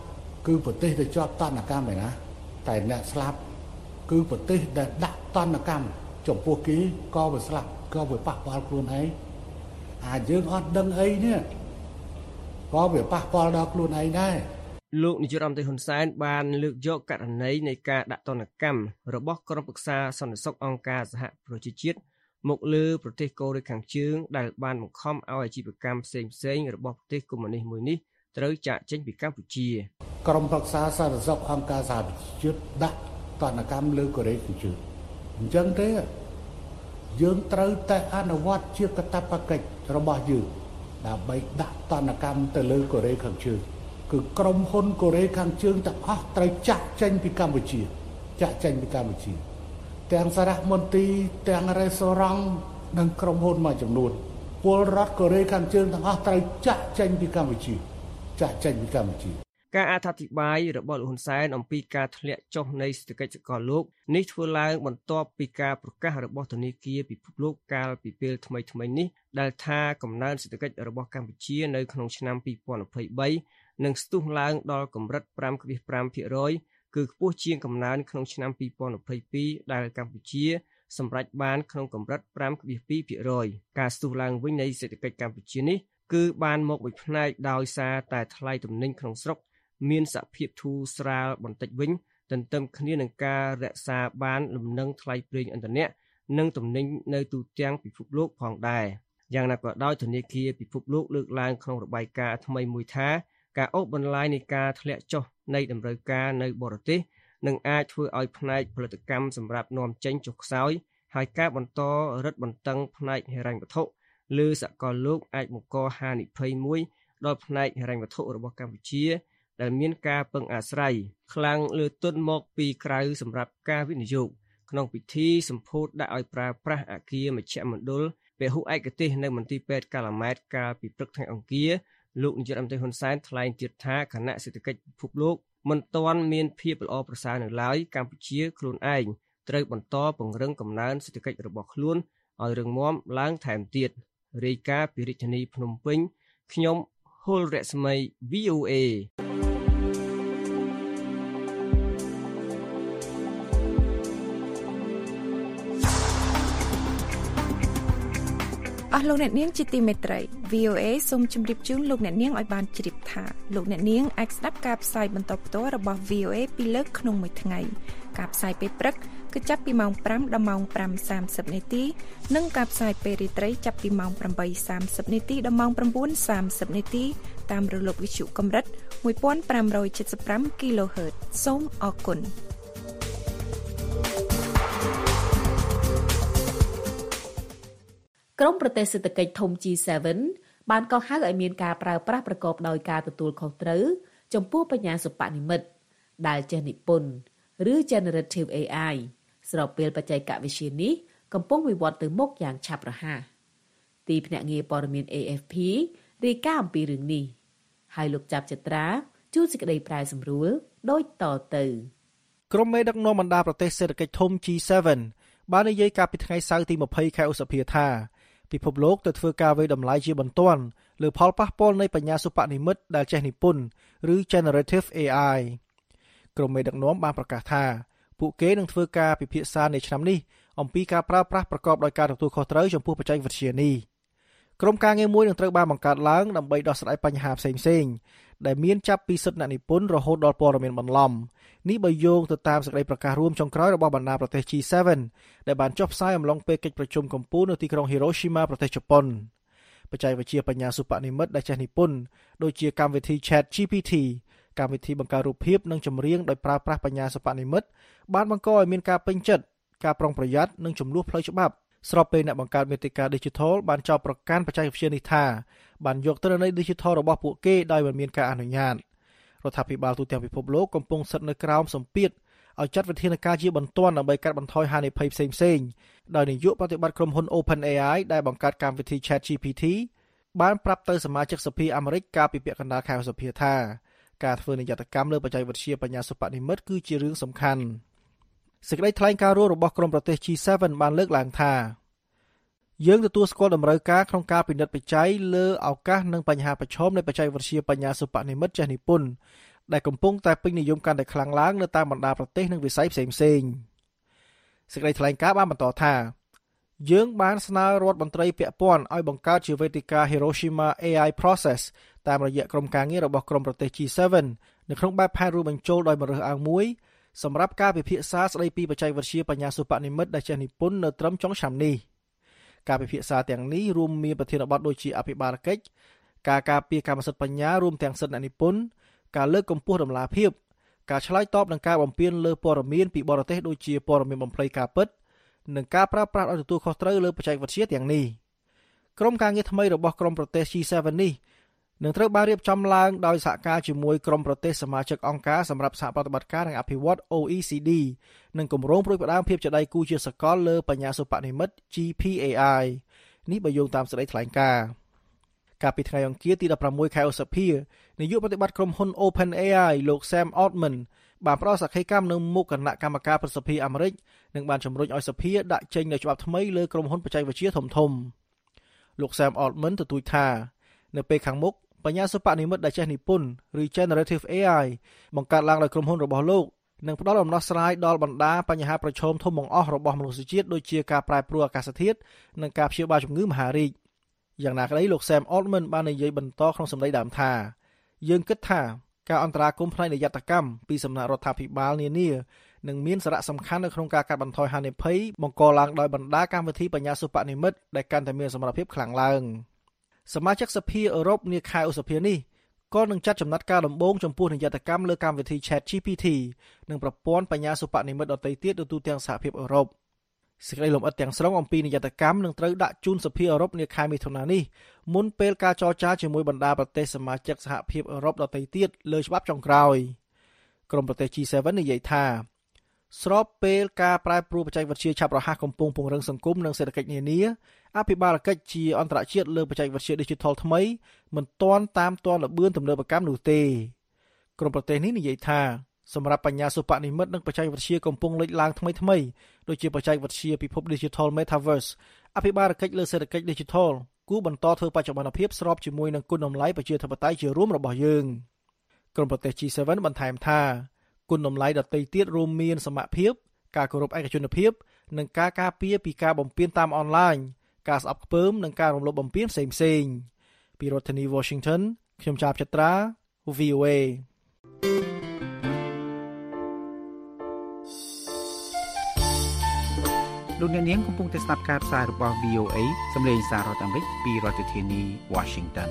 គឺប្រទេសដែលជាប់តន្តកម្មឯណាតែអ្នកស្លាប់គឺប្រទេសដែលដាក់តន្តកម្មចំពោះគេក៏វាស្លាប់ក៏វាប៉ះពាល់ខ្លួនឯងអាចយើងអត់ដឹងអីនេះក៏វាប៉ះពាល់ដល់ខ្លួនឯងដែរលោកនាយរដ្ឋមន្ត្រីហ៊ុនសែនបានលើកយកករណីនៃការដាក់ទណ្ឌកម្មរបស់ក្រុមប្រឹក្សាសន្តិសុខអង្គការសហប្រជាជាតិមកលើប្រទេសកូរ៉េខាងជើងដែលបានបង្ខំឲ្យអាជីវកម្មផ្សេងៗរបស់ប្រទេសកុម្មុយនីសមួយនេះត្រូវចាកចេញពីកម្ពុជាក្រុមប្រឹក្សាសន្តិសុខអង្គការសហប្រជាជាតិដាក់ទណ្ឌកម្មលើកូរ៉េខាងជើងអញ្ចឹងទេយើងត្រូវតែអនុវត្តជាកាតព្វកិច្ចរបស់យើងដើម្បីដាក់ទណ្ឌកម្មទៅលើកូរ៉េខាងជើងគឺក្រុមហ៊ុនកូរ៉េខាងជើងទាំងអស់ត្រូវចាក់ចេញពីកម្ពុជាចាក់ចេញពីកម្ពុជាទាំងសារៈមន្ទីរទាំងរេស្តូរ៉ង់និងក្រុមហ៊ុនមួយចំនួនពលរដ្ឋកូរ៉េខាងជើងទាំងអស់ត្រូវចាក់ចេញពីកម្ពុជាចាក់ចេញពីកម្ពុជាការអធិប្បាយរបស់លោកហ៊ុនសែនអំពីការធ្លាក់ចុះនៃសេដ្ឋកិច្ចសកលលោកនេះធ្វើឡើងបន្ទាប់ពីការប្រកាសរបស់ធនាគារពិភពលោកកាលពីពេលថ្មីៗនេះដែលថាកំណើនសេដ្ឋកិច្ចរបស់កម្ពុជានៅក្នុងឆ្នាំពីរពាន់ยี่สิบสามនឹងស្ទុះឡើងដល់កម្រិត five point fiveភាគរយ គឺខ្ពស់ជាងកំណើនក្នុងឆ្នាំពីរពាន់ยี่สิบสองដែលកម្ពុជាសម្រេចបានក្នុងកម្រិត five point twoភាគរយ ការស្ទុះឡើងវិញនៃសេដ្ឋកិច្ចកម្ពុជានេះគឺបានមកមួយផ្នែកដោយសារតែថ្លៃទំនិញក្នុងស្រុកមានសភាពធូរស្រាលបន្តិចវិញទន្ទឹមគ្នានឹងការរក្សាបានលំនឹងថ្លៃប្រេងឥន្ធនៈនិងទំនិញនៅទូទាំងពិភពលោកផងដែរយ៉ាងណាក៏ដោយធនាគារពិភពលោកលើកឡើងក្នុងរបាយការណ៍ថ្មីមួយថាការអូសបន្លាយនៃការធ្លាក់ចុះនៃតម្រូវការនៅបរទេសនឹងអាចធ្វើឲ្យផ្នែកផលិតកម្មសម្រាប់នាំចេញចុះខ្សោយហើយការបន្តរឹតបន្តឹងផ្នែកហិរញ្ញវត្ថុលើសកលលោកអាចបង្កហានិភ័យមួយដល់ផ្នែកហិរញ្ញវត្ថុរបស់កម្ពុជាដែលមានការពឹងអាស្រ័យខ្លាំងលើទុនមកពីក្រៅសម្រាប់ការវិនិយោគក្នុងពិធីសម្ពោធដាក់ឲ្យប្រើប្រាស់អគារមជ្ឈមណ្ឌលពហុឯកទេសនៅមន្ទីរពេទ្យកាឡាម៉ែតកាលពីព្រឹកថ្ងៃអង្គារលោកនាយករដ្ឋមន្ត្រីហ៊ុនសែនថ្លែងទៀតថាគណៈសេដ្ឋកិច្ចពិភពលោកមិនទាន់មានភាពល្អប្រសើរនៅឡើយកម្ពុជាខ្លួនឯងត្រូវបន្តពង្រឹងកំណើនសេដ្ឋកិច្ចរបស់ខ្លួនឲ្យរឹងមាំឡើងថែមទៀតរាយការណ៍ពីរាជធានីភ្នំពេញខ្ញុំហុលរស្មី វី អូ เอអស់លោកអ្នកនាងជាទីមេត្រី វី អូ เอ សូមជម្រាបជូនលោកអ្នកនាងឲ្យបានជ្រាបថាលោកអ្នកនាងអាចស្ដាប់ការផ្សាយបន្តផ្ទាល់របស់ វី អូ เอ ពីលើកក្នុងមួយថ្ងៃការផ្សាយពេលព្រឹកគឺចាប់ពីម៉ោងfiveដល់ម៉ោងfiveសាមសិបនាទីនិងការផ្សាយពេលរាត្រីចាប់ពីម៉ោងeightសាមសិបនាទីដល់ម៉ោងnineសាមសិបនាទីតាមរលកវិទ្យុកម្រិតone thousand five hundred seventy-five គីឡូហឺតសូមអរគុណក្រុមប្រទេសសេដ្ឋកិច្ចធំ G seven បានកោះហៅឲ្យមានការប្រើប្រាស់ប្រកបដោយការទទួលខុសត្រូវចំពោះបញ្ញាសិប្បនិម្មិតដែលចេះនិពន្ធឬ Generative เอ ไอ ស្របពេលបច្ចេកវិទ្យានេះកំពុងវិវត្តទៅមុខយ៉ាងឆាប់រហ័សទីភ្នាក់ងារព័ត៌មាន เอ เอฟ พี រាយការណ៍អំពីរឿងនេះហើយលោកចាប់ចត្រាជួនសេចក្តីប្រែសម្រួលដូចតទៅក្រុមមេដឹកនាំបណ្ដាប្រទេសសេដ្ឋកិច្ចធំ G seven បាននិយាយកាលពីថ្ងៃសៅរ៍ទីtwentyខែឧសភាថាពិភពលោកទៅធ្វើការវិយតម្លៃជាបន្ទាន់លើផលប៉ះពាល់នៃបញ្ញាសិប្បនិម្មិតដែលចេះនិពន្ធឬ Generative เอ ไอ ក្រុមមេដឹកនាំបានប្រកាសថាពួកគេនឹងធ្វើការពិភាក្សានៅឆ្នាំនេះអំពីការប្រើប្រាស់ប្រកបដោយការទទួលខុសត្រូវចំពោះបច្ចេកវិទ្យានេះក្រុមការងារមួយនឹងត្រូវបានបង្កើតឡើងដើម្បីដោះស្រាយបញ្ហាផ្សេងៗដែលមានចាប់ពីសិទ្ធិអ្នកនិពន្ធរហូតដល់ព័ត៌មានបន្លំនេះបើយោងទៅតាមសេចក្តីប្រកាសរួមចុងក្រោយរបស់បណ្ដាប្រទេស G seven ដែលបានចុះផ្សាយអំឡុងពេលកិច្ចប្រជុំកំពូលនៅទីក្រុង Hiroshima ប្រទេសជប៉ុនបច្ចេកវិទ្យាបញ្ញាសិប្បនិម្មិតដែលចេះនិពន្ធដូចជាកម្មវិធី Chat ជី พี ที កម្មវិធីបង្កើតរូបភាពនិងចម្រៀងដោយប្រើប្រាស់បញ្ញាសិប្បនិម្មិតបានបង្កឲ្យមានការពេញចិត្តការប្រុងប្រយ័ត្ននិងចំនួនផ្លូវច្បាប់ស្របពេលអ្នកបង្កើតមាតិកា Digital បានចោទប្រកាន់បច្ចេកវិទ្យានេះថាបានយកទិន្នន័យ Digital របស់ពួកគេដោយមិនមានការអនុញ្ញាតរដ្ឋាភិបាលទូទាំងពិភពលោកកំពុងស្ថិតនៅក្រោមសម្ពាធឲ្យចាត់វិធានការជាបន្ទាន់ដើម្បីកាត់បន្ថយហានិភ័យផ្សេងៗដោយនាយកប្រតិបត្តិក្រុមហ៊ុន OpenAI ដែលបង្កើតកម្មវិធី Chat ជី พี ที បានប្រាប់ទៅសមាជិកសភាអាមេរិកកាលពីពាក់កណ្ដាលខែឧសភាថាការធ្វើនិយត្តកម្មលើបច្ចេកវិទ្យាបញ្ញាសិប្បនិម្មិតគឺជារឿងសំខាន់សេចក្តីថ្លែងការណ៍រួមរបស់ក្រុមប្រទេស G seven បានលើកឡើងថាយើងទទួលស្គាល់តម្រូវការក្នុងការពិនិត្យបច្ច័យលើឱកាសនិងបញ្ហាប្រឈមនៃបច្ចេកវិទ្យាបញ្ញាសិប្បនិម្មិតចេះនិពន្ធដែលកំពុងតែពេញនិយមកាន់តែខ្លាំងឡើងនៅតាមបណ្ដាប្រទេសនិងវិស័យផ្សេងៗសេចក្តីថ្លែងការណ៍បានបន្តថាយើងបានស្នើរដ្ឋមន្ត្រីពាក់ព័ន្ធឲ្យបង្កើតជាវេទិកា Hiroshima เอ ไอ Process តាមរយៈក្រុមការងាររបស់ក្រុមប្រទេស G เซเว่น នៅក្នុងបែបផែនរួមបញ្ចូលដោយម្រើសអើងមួយសម្រាប់ការពិភាក្សាស្តីពីបច្ចេកវិទ្យាបញ្ញាសិប្បនិម្មិតដែលចេះនិពន្ធនៅត្រឹមចុងឆ្នាំនេះការពិភាក្សាទាំងនេះរួមមានប្រធានបទដូចជាអភិបាលកិច្ចការការពារកម្មសិទ្ធិបញ្ញារួមទាំងសិទ្ធិអ្នកនិពន្ធការលើកកម្ពស់តម្លាភាពការឆ្លើយតបនឹងការបំពានលើព័ត៌មានពីបរទេសដូចជាព័ត៌មានបំភ្លៃការពិតនិងការប្រើប្រាស់ឲ្យទទួលខុសត្រូវលើបច្ចេកវិទ្យាទាំងនេះក្រុមការងារថ្មីរបស់ក្រុមប្រទេស G เซเว่น នេះនឹងត្រូវបានរៀបចំឡើងដោយសហការជាមួយក្រុមប្រទេសសមាជិកអង្គការសម្រាប់សហប្រតិបត្តិការនិងអភិវឌ្ឍ អូ អ៊ី ស៊ី ឌី និងគម្រោងព្រួយផ្ដើមភាពជាដៃគូជាសកលលើបញ្ញាសិប្បនិម្មិត G พี เอ ไอ នេះបើយោងតាមសេចក្តីថ្លែងការណ៍កាលពីថ្ងៃអង្គារទីដប់ប្រាំមួយខែឧសភានាយកប្រតិបត្តិក្រុមហ៊ុន OpenAI លោក Sam Altman បានផ្ដល់សក្ខីកម្មនៅមុខគណៈកម្មការប្រសិទ្ធភាពអាមេរិកនិងបានជំរុញឲ្យសភាដាក់ចេញនូវច្បាប់ថ្មីលើក្រុមហ៊ុនបច្ចេកវិទ្យាធំៗលោក Sam Altman ទទូចថានៅពេលខាងមុខបញ្ញាសិប្បនិម្មិតដែលចេះនិពន្ធឬ Generative เอ ไอ បង្កើតឡើងដោយក្រុមហ៊ុនរបស់លោកនឹងផ្ដល់ដំណោះស្រាយដល់បណ្ដាបញ្ហាប្រឈមធំបង្អស់របស់មនុស្សជាតិដូចជាការប្រែប្រួលអាកាសធាតុនិងការព្យាបាលជំងឺមហារីកយ៉ាងណាក្ដីលោក Sam Altman បាននិយាយបន្តក្នុងសម្ដីដើមថាយើងគិតថាការអន្តរាគមន៍ផ្នែកនយត្តកម្មពីសំណាក់រដ្ឋាភិបាលនានានឹងមានសារៈសំខាន់នៅក្នុងការកាត់បន្ថយហានិភ័យបង្កឡើងដោយបណ្ដាកម្មវិធីបញ្ញាសិប្បនិម្មិតដែលកាន់តែមានសមត្ថភាពខ្លាំងឡើងសមាជិកសភាអឺរ៉ុបនាខែឧសភានេះក៏នឹងចាត់ចំណាត់ការដំបូងចំពោះនយត្តកម្មលើកម្មវិធី Chat ជី พี ที និងប្រព័ន្ធបញ្ញាសិប្បនិម្មិតដទៃទៀតទូទាំងសហភាពអឺរ៉ុបសេចក្តីលម្អិតទាំងស្រុងអំពីនយត្តកម្មនឹងត្រូវដាក់ជូនសភាអឺរ៉ុបនាខែមិថុនានេះមុនពេលការចរចាជាមួយបណ្ដាប្រទេសសមាជិកសហភាពអឺរ៉ុបដទៃទៀតលើច្បាប់ចុងក្រោយក្រុមប្រទេស G เซเว่น និយាយថាស្របពេលការប្រែប្រួលបច្ចេកវិទ្យាឆាប់រហ័សកំពុងពង្រឹងសង្គមនិងសេដ្ឋកិច្ចនានាអភិបាលកិច្ចជាអន្តរជាតិលើបច្ចេកវិទ្យា Digital ថ្មីមិនទាន់តាមទាន់ល្បឿនទំនើបកម្មនោះទេក្រុមប្រទេសនេះនិយាយថាសម្រាប់បញ្ញាសិប្បនិម្មិតនិងបច្ចេកវិទ្យាកំពុងលេចឡើងថ្មីថ្មីដូចជាបច្ចេកវិទ្យាពិភព Digital Metaverse អភិបាលកិច្ចលើសេដ្ឋកិច្ច Digital គួរបន្តធ្វើបច្ចុប្បន្នភាពស្របជាមួយនឹងគុណតម្លៃប្រជាធិបតេយ្យជារួមរបស់យើងក្រុមប្រទេស G เซเว่น បន្ថែមថាគុណតម្លៃដទៃទៀតរួមមានសមភាពការគោរពឯកជនភាពនិងការការពារពីការបំពានតាមអនឡាញការស្អប់ខ្ពើមនិងការរំលោភបំពានផ្សេងៗពីរដ្ឋធានី Washington ខ្ញុំចាបចត្រា វី អូ เอលោកអ្នកនាងកំពុងតែស្ដាប់ការផ្សាយរបស់ វី អូ เอ សម្លេងសាររដ្ឋអាមេរិកពីរដ្ឋធានី Washington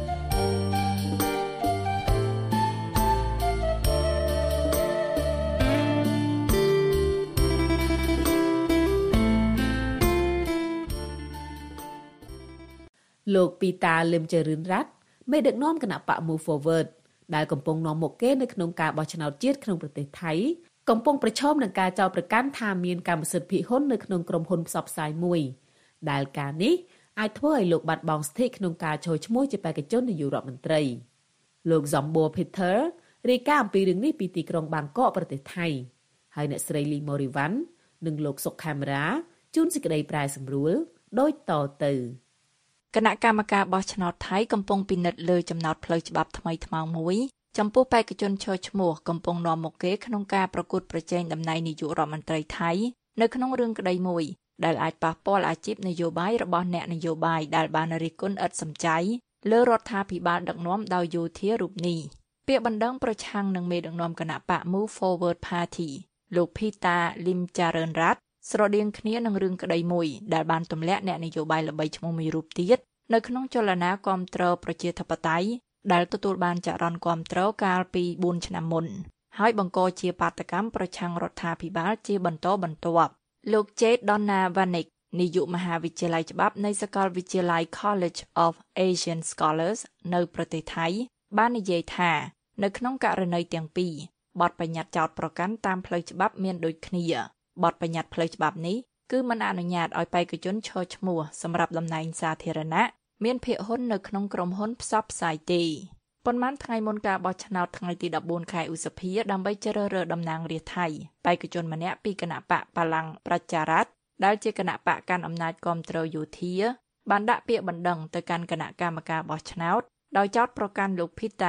លោកពីតាលឹមជរឿនរ៉ាត់មេដឹកនាំគណៈបក Move Forward ដែលកំពុងនាំមុខគេនៅក្នុងការបោះឆ្នោតជាតិក្នុងប្រទេសថៃកំពុងប្រឈមនឹងការចោទប្រកាន់ថាមានកម្មសិទ្ធិភាគហ៊ុននៅក្នុងក្រុមហ៊ុនផ្សព្វផ្សាយមួយដែលការនេះអាចធ្វើឲ្យលោកបាត់បង់សិទ្ធិក្នុងការចូលឈ្មោះជាបេក្ខជននាយករដ្ឋមន្ត្រីលោក Zambor Peter រាយការណ៍អំពីរឿងនេះពីទីក្រុងបាងកកប្រទេសថៃហើយអ្នកស្រី Lee Morivan និងលោកសុកខេមរាជួនសេចក្តីប្រែសម្រួលដូចតទៅគណៈកម្មការបោះឆ្នោតថៃកំពុងពិនិត្យលើចំណោទផ្លូវច្បាប់ថ្មីថ្មោងមួយចំពោះបេក្ខជនឈរឈ្មោះកំពុងនាំមុខគេក្នុងការប្រកួតប្រជែងតំណែងនាយករដ្ឋមន្ត្រីថៃនៅក្នុងរឿងក្តីមួយដែលអាចប៉ះពាល់អាជីពនយោបាយរបស់អ្នកនយោបាយដែលបានរិះគន់ឥតសំចៃលើរដ្ឋាភិបាលដឹកនាំដោយយោធារូបនេះពាក្យបណ្ដឹងប្រឆាំងនឹងមេដឹកនាំគណៈបក Move Forward Party លោក Pita Limcharoenrat ស្រដៀងគ្នានឹងរឿងក្តីមួយដែលបានទម្លាក់អ្នកនយោបាយល្បីឈ្មោះមួយរូបទៀតនៅក្នុងចលនាគាំទ្រប្រជាធិបតេយ្យដែលទទួលបានចរន្តគាំទ្រកាលពីបួនឆ្នាំមុនហើយបង្កជាបាតកម្មប្រឆាំងរដ្ឋាភិបាលជាបន្តបន្ទាប់លោក Jade Donna Vanik នាយកមហាវិទ្យាល័យច្បាប់នៃសាកលវិទ្យាល័យ College of Asian Scholars នៅប្រទេសថៃបាននិយាយថានៅក្នុងករណីទាំងពីរបទបញ្ញត្តិចោទប្រកាន់តាមផ្លូវច្បាប់មានដូចគ្នាបទបញ្ញត្តិផ្លូវច្បាប់នេះគឺមិនអនុញ្ញាតឲ្យបេក្ខជនឈរឈ្មោះសម្រាប់តំណែងសាធារណៈមានភាគហ៊ុននៅក្នុងក្រុមហ៊ុនផ្សព្វផ្សាយទេប៉ុន្មានថ្ងៃមុនការបោះឆ្នោតថ្ងៃទីដប់បួនខែឧសភាដើម្បីជ្រើសរើសតំណាងរាស្ត្រថៃបេក្ខជនម្នាក់ពីគណៈបកបល្ល័ង្កប្រជារដ្ឋដែលជាគណៈបកកាន់អំណាចគាំទ្រយោធាបានដាក់ពាក្យបណ្ដឹងទៅកាន់គណៈកម្មការបោះឆ្នោតដោយចោទប្រកាន់លោក Pita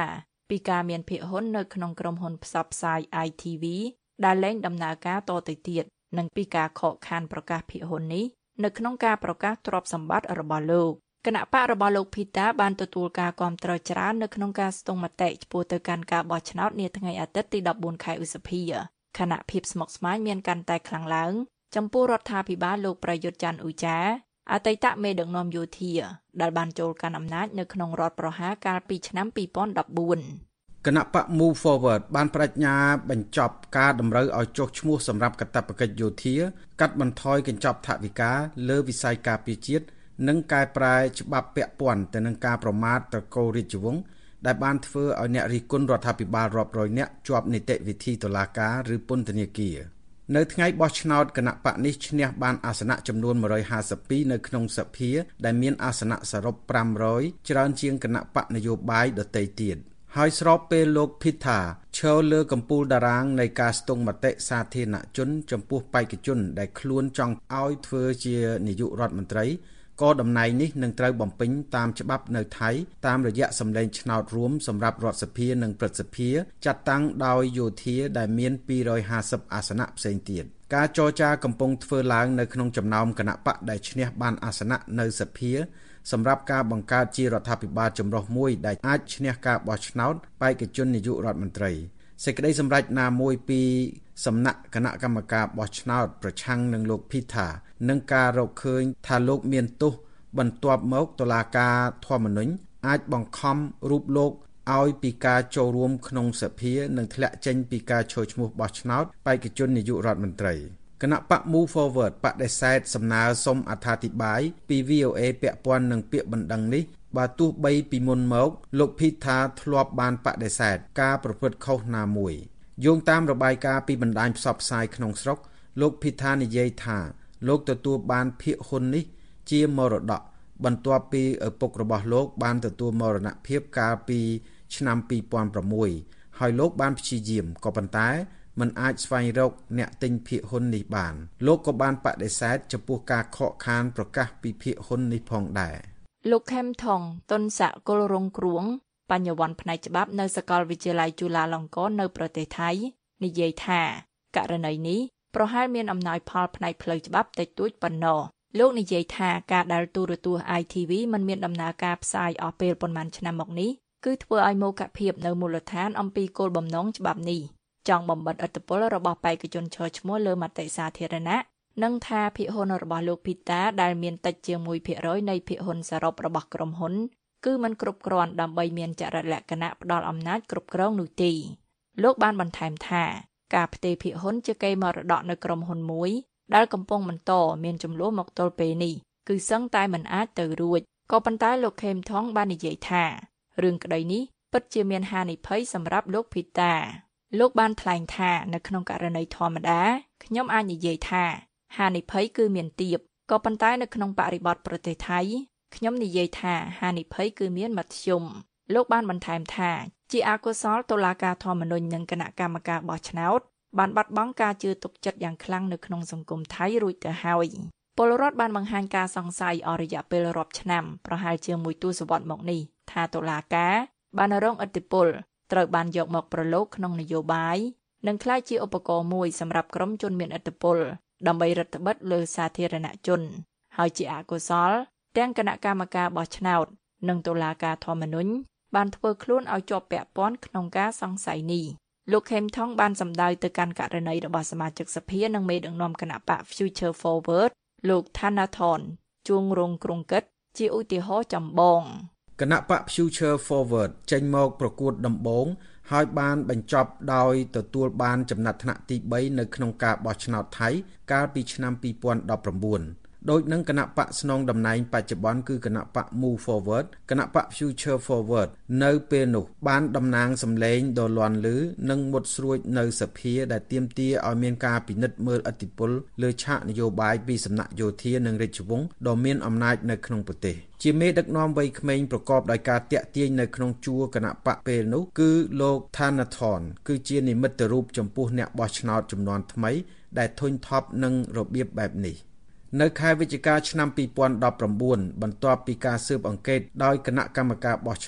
ពីការមានភាគហ៊ុននៅក្នុងក្រុមហ៊ុនផ្សព្វផ្សាយ ไอ ที วี ដែលលែងដំណើរការតទៅទៀតនិងពីការខកខានប្រកាសភាគហ៊ុននេះនៅក្នុងការប្រកាសទ្រព្យសម្បត្តិរបស់លោកគណៈបករបស់លោក Peter បានទទួលការគាំទ្រច្រើននៅក្នុងការស្ទង់មតិចំពោះទៅកាន់ការបោះឆ្នោតនាថ្ងៃអាទិត្យទីដប់បួនខែឧសភាខណៈភាពស្មុគស្មាញមានកាន់តែខ្លាំងឡើងចំពោះរដ្ឋាភិបាលលោកប្រយុទ្ធច័ន្ទអ៊ូចាអតីតមេដឹកនាំយោធាដែលបានចូលកាន់អំណាចនៅក្នុងរដ្ឋប្រហារកាលពីឆ្នាំពីរពាន់ដប់បួនគណៈបក Move Forward បានបដិញ្ញាបញ្ចប់ការតម្រូវឲ្យចុះឈ្មោះសម្រាប់កាតព្វកិច្ចយោធាកាត់បន្ថយកញ្ចប់ថវិកាលើវិស័យការពារជាតិនិងកែប្រែច្បាប់ពាក់ព័ន្ធទៅនឹងការប្រមាថត្រកូលរាជវង្សដែលបានធ្វើឲ្យអ្នករិះគន់រដ្ឋាភិបាលរាប់រយនាក់ជាប់នីតិវិធីតុលាការឬពន្ធនាគារនៅថ្ងៃបោះឆ្នោតគណៈបកនេះឈ្នះបានអាសនៈចំនួនmột trăm hai mươi haiនៅក្នុងសភាដែលមានអាសនៈសរុបប្រាំរយច្រើនជាងគណៈបកនយោបាយដទៃទៀតហើយស្របពេលលោក Peter ឈរលើកំពូលតារាងនៃការស្ទង់មតិសាធារណជនចំពោះបេក្ខជនដែលខ្លួនចង់ឲ្យធ្វើជានាយករដ្ឋមន្ត្រីក៏តំណែងនេះនឹងត្រូវបំពេញតាមច្បាប់នៅថៃតាមរយៈសម្លេងឆ្នោតរួមសម្រាប់រដ្ឋសភានិងព្រឹទ្ធសភាចាត់តាំងដោយយោធាដែលមានពីររយห้าសិបអាសនៈផ្សេងទៀតការចរចាកំពុងធ្វើឡើងនៅក្នុងចំណោមគណៈបកដែលឈ្នះបានអាសនៈនៅសភាសម្រាប់ការបង្កើតជារដ្ឋាភិបាលចម្រុះមួយដែលអាចឈ្នះការបោះឆ្នោតបេក្ខជននាយករដ្ឋមន្ត្រីសេចក្តីសម្រេចណាមួយពីសំណាក់គណៈកម្មការបោះឆ្នោតប្រឆាំងនឹងលោក Peter នឹងការរកឃើញថាលោកមានទោសបន្ទាប់មកតុលាការធម្មនុញ្ញអាចបង្ខំរូបលោកឲ្យពីការចូលរួមក្នុងសភានិងធ្លាក់ចេញពីការចូលឈ្មោះបោះឆ្នោតបេក្ខជននាយករដ្ឋមន្ត្រីគណៈបក Move Forward បដិសេធសំណើសុំអត្ថាធិប្បាយពី វី អូ អេ ពាក់ព័ន្ធនឹងពាក្យបណ្ដឹងនេះបើទោះបីពីមុនមកលោក Peter ធ្លាប់បានបដិសេធការប្រព្រឹត្តខុសណាមួយយោងតាមរបាយការណ៍ពីបណ្ដាញផ្សព្វផ្សាយក្នុងស្រុកលោក Peter និយាយថាលោកទទួលបានភាគហ៊ុននេះជាមរតកបន្ទាប់ពីឪពុករបស់លោកបានទទួលមរណភាពកាលពីឆ្នាំពីរពាន់ប្រាំមួយហើយលោកបានព្យាយាមក៏ប៉ុន្តែមិនអាចស្វែងរកអ្នកទិញភាគហ៊ុននេះបានលោកក៏បានបដិសេធចំពោះការខកខានប្រកាសពីភាគហ៊ុននេះផងដែរលោកខេមថងតុនសកលរងគ្រងបញ្ញវន្តផ្នែកច្បាប់នៅសាកលវិទ្យាល័យจุฬาលង្កននៅប្រទេសថៃនិយាយថាករណីនេះប្រហែលមានអំណោយផលផ្នែកផ្លូវច្បាប់តិចតួចប៉ុណ្ណោះលោកនិយាយថាការដែលទូរទស្សន៍ ไอ ที วี មិនមានដំណើរការផ្សាយអស់ពេលប៉ុន្មានឆ្នាំមកនេះគឺធ្វើឲ្យមោគភាពនៅមូលដ្ឋានអំពីគោលបំណងច្បាប់នេះចង់បំបិទឥទ្ធិពលរបស់បេក្ខជនឈរឈ្មោះលើមតិសាធារណៈនិងថាភាគហ៊ុនរបស់លោក Peter ដែលមានតិចជាងមួយភាគរយនៃភាគហ៊ុនសរុបរបស់ក្រុមហ៊ុនគឺมันគ្រប់គ្រាន់ដើម្បីមានចរិតលក្ខណៈផ្ដល់អំណាចគ្រប់គ្រងនោះទេលោកបានបន្ថែមថាការផ្ទេរភាគហ៊ុនជាកេរមរតកនៅក្រុមហ៊ុនមួយដែលកំពុងបន្តមានចំនួនមកទល់ពេលនេះគឺសឹងតែមិនអាចទៅរួចក៏ប៉ុន្តែលោកខេមថងបាននិយាយថារឿងក្តីនេះពិតជាមានហានិភ័យសម្រាប់លោក Peter លោកបានថ្លែងថានៅក្នុងករណីធម្មតាខ្ញុំអាចនិយាយថាហានិភ័យគឺមានទាបក៏ប៉ុន្តែនៅក្នុងបរិបទប្រទេសថៃខ្ញុំនិយាយថាហានិភ័យគឺមានមធ្យមលោកបានបន្ថែមថាជាអកុសលតុលាការធម្មនុញ្ញនិងគណៈកម្មការបោះឆ្នោតបានបាត់បង់ការជឿទុកចិត្តយ៉ាងខ្លាំងនៅក្នុងសង្គមថៃរួចទៅហើយពលរដ្ឋបានបង្ហាញការសង្ស័យអស់រយៈពេលរាប់ឆ្នាំប្រហែលជាមួយទសវត្សរ៍មកនេះថាតុលាការបានរងឥទ្ធិពលត្រូវបានយកមកប្រឡូកក្នុងនយោបាយនិងក្លាយជាឧបករណ៍មួយសម្រាប់ក្រុមជនមានឥទ្ធិពលដើម្បីរដ្ឋបិទលើសាធារណជនហើយជាអកុសលទាំងគណៈកម្មការបោះឆ្នោតនិងតុលាការធម្មនុញ្ញបានធ្វើខ្លួនឲ្យជាប់ពាក់ព័ន្ធក្នុងការសង្ស័យនេះលោកខេមថងបានសម្ដៅទៅកាន់ករណីរបស់សមាជិកសភានិងមេដឹកនាំគណៈបក Future Forward លោក Thanathorn ជួងរងគ្រងកិច្ចជាឧទាហរណ៍ចម្បងគណៈបក Future Forward ចេញមកប្រកួតដំបូងហើយបានបញ្ចប់ដោយទទួលបានចំណាត់ថ្នាក់ទីបីនៅក្នុងការបោះឆ្នោតថៃកាលពីឆ្នាំពីរពាន់ដប់ប្រាំបួនដោយនឹងគណៈបកស្នងតំណែងបច្ចុប្បន្នគឺគណៈបក Move Forward គណៈបក Future Forward នៅពេលនោះបានតំណាងសម្លេងដ៏លាន់ឮនិងមុតស្រួចនៅសភាដែលទាមទារឲ្យមានការពិនិត្យមើលឥទ្ធិពលលើឆាកនយោបាយពីសំណាក់យោធានិងរាជវង្សដ៏មានអំណាចនៅក្នុងប្រទេសជាមេដឹកនាំវ័យក្មេងប្រកបដោយការតាក់ទាញនៅក្នុងជួរគណៈបកពេលនោះគឺលោក Thanathorn គឺជានិមិត្តរូបចំពោះអ្នកបោះឆ្នោតជំនាន់ថ្មីដែលធុញថប់នឹងរបៀបបែបនេះនៅខែវិច្ឆិកាឆ្នាំពីរពាន់ដប់ប្រាំបួនបន្ទាប់ពីការស៊ើបអង្កេតដោយគណៈកម្មការបោះឆ្នោត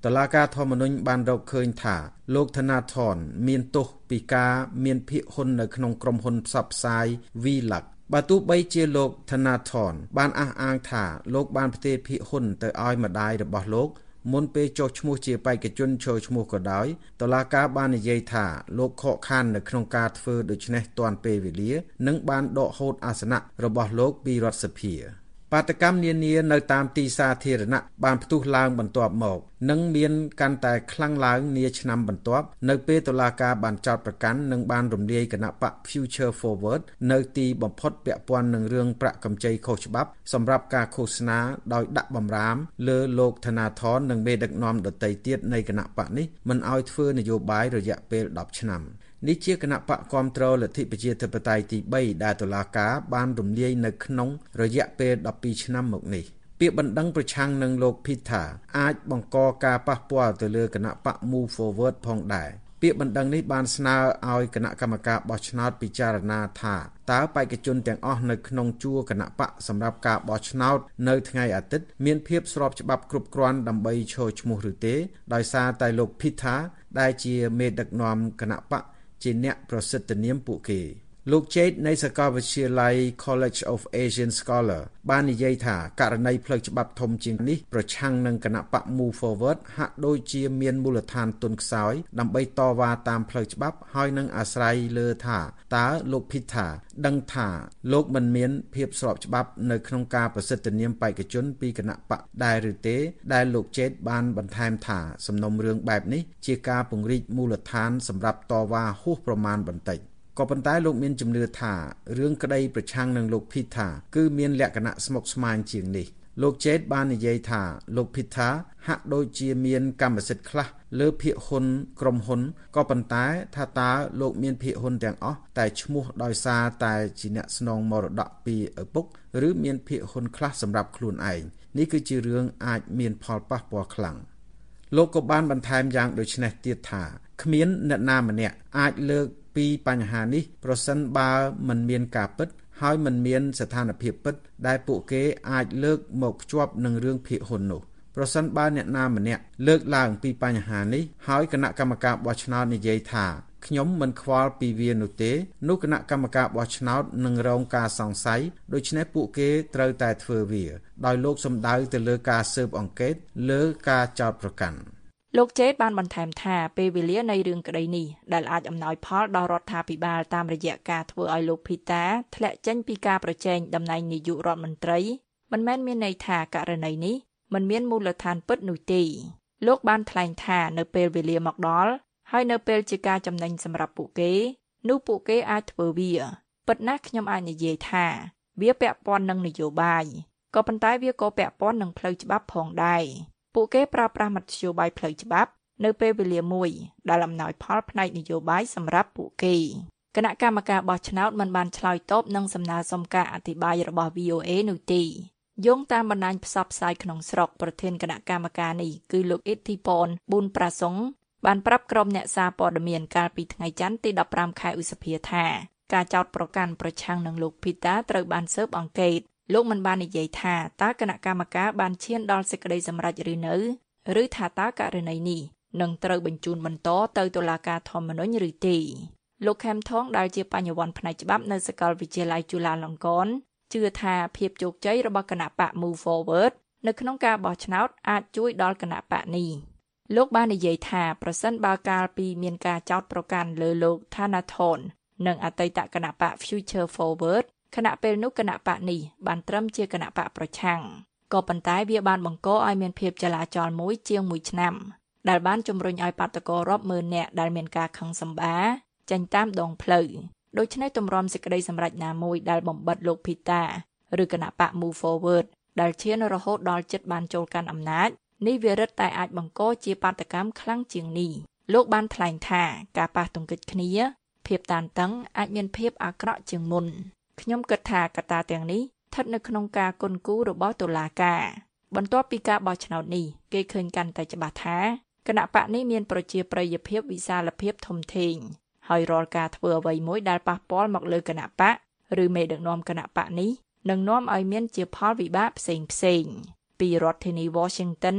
តុលាការធម្មនុញ្ញបានរកឃើញថាលោកធនាធនមានទោសពីការមានភាគហ៊ុននៅក្នុងក្រុមហ៊ុនផ្សព្វផ្សាយ V-Lux បើទោះបីជាលោកធនាធនបានអះអាងថាលោកបានផ្ទេរភាគហ៊ុនទៅឲ្យម្ដាយរបស់លោកមុនពេលចុះឈ្មោះជាបេក្ខជនចូលឈ្មោះក៏ដោយតុលាការបាននិយាយថាលោកខកខាននៅក្នុងការធ្វើដូច្នេះទាន់ពេលវេលានិងបានដកហូតអាសនៈរបស់លោកពីរដ្ឋសភាបាតកម្មនានានៅតាមទីសាធារណៈបានផ្ទុះឡើងបន្ទាប់មកនិងមានកាន់តែខ្លាំងឡើងនាឆ្នាំបន្ទាប់នៅពេលតុលាការបានចោទប្រកាន់និងបានរំលាយគណបក្ស Future Forward នៅទីបំផុតពាក់ព័ន្ធនឹងរឿងប្រាក់កម្ចីខុសច្បាប់សម្រាប់ការឃោសនាដោយដាក់បម្រាមលើលោកធនាធននិងមេដឹកនាំដទៃទៀតនៃគណបក្សនេះមិនឲ្យធ្វើនយោបាយរយៈពេលដប់ឆ្នាំនេះជាគណៈបកគាំទ្រលទ្ធិប្រជាធិបតេយ្យទីបីដែលតុលាការបានរំលាយនៅក្នុងរយៈពេលដប់ពីរឆ្នាំមកនេះពាក្យបណ្ដឹងប្រឆាំងនឹងលោក Peter អាចបង្កការប៉ះពាល់ទៅលើគណៈបក Move Forward ផងដែរពាក្យបណ្ដឹងនេះបានស្នើឲ្យគណៈកម្មការបោះឆ្នោតពិចារណាថាតើបេក្ខជនទាំងអស់នៅក្នុងជួរគណៈបកសម្រាប់ការបោះឆ្នោតនៅថ្ងៃអាទិត្យមានភាពស្របច្បាប់គ្រប់គ្រាន់ដើម្បីឈរឈ្មោះឬទេដោយសារតែលោក Peter ដែលជាមេដឹកនាំគណៈបកជាអ្នកប្រសិទ្ធនាមពួកគេលោក Jade នៃសាកលវិទ្យាល័យ College of Asian Scholar បាននិយាយថាករណីផ្លូវច្បាប់ធំជាងនេះប្រឆាំងនឹងគណៈបក Move Forward ហាក់ដូចជាមានមូលដ្ឋានទន់ខ្សោយដើម្បីតវ៉ាតាមផ្លូវច្បាប់ហើយនឹងអាស្រ័យលើថាតើលោក Peter ដឹងថាលោកមិនមានភាពស្របច្បាប់នៅក្នុងការប្រសិទ្ធនាមបេក្ខជនពីគណៈបកដែរឬទេដែលលោក Jade បានបន្ថែមថាសំណុំរឿងបែបនេះជាការពង្រីកមូលដ្ឋានសម្រាប់តវ៉ាហួសប្រមាណបន្តិចក៏ប៉ុន្តែលោកមានជំនឿថារឿងក្តីប្រឆាំងនឹងលោក Peter គឺមានលក្ខណៈស្មុគស្មាញជាងនេះលោក Jade បាននិយាយថាលោក Peter ហាក់ដូចជាមានកម្មសិទ្ធិខ្លះលើភាគហ៊ុនក្រុមហ៊ុនក៏ប៉ុន្តែថាតើលោកមានភាគហ៊ុនទាំងអស់តែឈ្មោះដោយសារតែជាអ្នកស្នងមរតកពីឪពុកឬមានភាគហ៊ុនខ្លះសម្រាប់ខ្លួនឯងនេះគឺជារឿងអាចមានផលប៉ះពាល់ខ្លាំងលោកក៏បានបន្ថែមយ៉ាងដូចនេះទៀតថាគ្មានអ្នកណាម្នាក់អាចលើកពីបញ្ហានេះប្រសិនបើមិនមានការពិតហើយមិនមានស្ថានភាពពិតដែលពួកគេអាចលើកមកភ្ជាប់នឹងរឿងភាគហ៊ុននោះប្រសិនបើអ្នកណាម្នាក់លើកឡើងពីបញ្ហានេះហើយគណៈកម្មការបោះឆ្នោតនិយាយថាខ្ញុំមិនខ្វល់ពីវានោះទេនោះគណៈកម្មការបោះឆ្នោតនឹងរងការសង្ស័យដូច្នេះពួកគេត្រូវតែធ្វើវាដោយលោកសម្ដៅទៅលើការស៊ើបអង្កេតលើការចោទប្រកាន់លោកជេតបានបន្ថែមថាពេលវេលានៃរឿងក្តីនេះដែលអាចអំណោយផលដល់រដ្ឋាភិបាលតាមរយៈការធ្វើឲ្យលោក Peter ធ្លាក់ចេញពីការប្រជែងតំណែងនាយករដ្ឋមន្ត្រីមិនមែនមានន័យថាករណីនេះមិនមានមូលដ្ឋានពិតនោះទេលោកបានថ្លែងថានៅពេលវេលាមកដល់ហើយនៅពេលជាការចំណេញសម្រាប់ពួកគេនោះពួកគេអាចធ្វើវាពិតណាស់ខ្ញុំអាចនិយាយថាវាពាក់ព័ន្ធនឹងនយោបាយក៏ប៉ុន្តែវាក៏ពាក់ព័ន្ធនឹងផ្លូវច្បាប់ផងដែរពួកគេប្រើប្រាស់មធ្យោបាយផ្លូវច្បាប់នៅពេលវេលាមួយដែលអំណោយផលផ្នែកនយោបាយសម្រាប់ពួកគេគណៈកម្មការបោះឆ្នោតមិនបានឆ្លើយតបនឹងសំណើសុំការអធិប្បាយរបស់ វី អូ អេ នោះទេយោងតាមបណ្ដាញផ្សព្វផ្សាយក្នុងស្រុកប្រធានគណៈកម្មការនេះគឺលោកអ៊ីធីប៉ុនប៊ុនប្រាសុងបានប្រាប់ក្រុមអ្នកសារព័ត៌មានកាលពីថ្ងៃច័ន្ទទីដប់ប្រាំខែឧសភាថាការចោទប្រកាន់ប្រឆាំងនឹងលោក Peter ត្រូវបានស៊ើបអង្កេតលោកមិនបាននិយាយថាតើគណៈកម្មការបានឈានដល់សេចក្តីសម្រេចឬនៅឬថាតើករណីនេះនឹងត្រូវបញ្ជូនបន្តទៅតុលាការធម្មនុញ្ញឬទេលោកខេមថងដែលជាបញ្ញវន្តផ្នែកច្បាប់នៅសាកលវិទ្យាល័យจุฬាលង្កនជឿថាភាពជោគជ័យរបស់គណៈបក Move Forward នៅក្នុងការបោះឆ្នោតអាចជួយដល់គណៈបកនេះលោកបាននិយាយថាប្រសិនបើកាលពីមានការចោទប្រកាន់លើលោកថាណាថននិងអតីតគណៈបក Future Forward ខណៈពេលនោះគណៈបកនេះបានត្រឹមជាគណៈបកប្រឆាំងក៏ប៉ុន្តែវាបានបង្កឲ្យមានភាពចលាចលមួយជាងមួយឆ្នាំដែលបានជំរុញឲ្យបាតកោរាប់ម៉ឺននាក់ដែលមានការខឹងសម្បាចេញតាមដងផ្លូវដូច្នេះទម្រាំសេចក្តីសម្រេចណាមួយដែលបំបិទលោក Peter ឬគណៈបក Move Forward ដែលឈានរហូតដល់ចិត្តបានចូលកាន់អំណាចនេះវារឹតតែអាចបង្កជាបាតុកម្មខ្លាំងជាងនេះលោកបានថ្លែងថាការប៉ះទង្គិចគ្នាភាពតានតឹងអាចមានភាពអាក្រក់ជាងមុនខ្ញុំគិតថាកត្តាទាំងនេះស្ថិតនៅក្នុងការគន់គូររបស់តុលាការបន្ទាប់ពីការបោះឆ្នោតនេះគេឃើញកាន់តែច្បាស់ថាគណៈបកនេះមានប្រជាប្រិយភាពវិសាលភាពធំធេងហើយរាល់ការធ្វើអ្វីមួយដែលប៉ះពាល់មកលើគណៈបកឬមេដឹកនាំគណៈបកនេះនឹងនាំឲ្យមានជាផលវិបាកផ្សេងផ្សេងពីរដ្ឋធានី Washington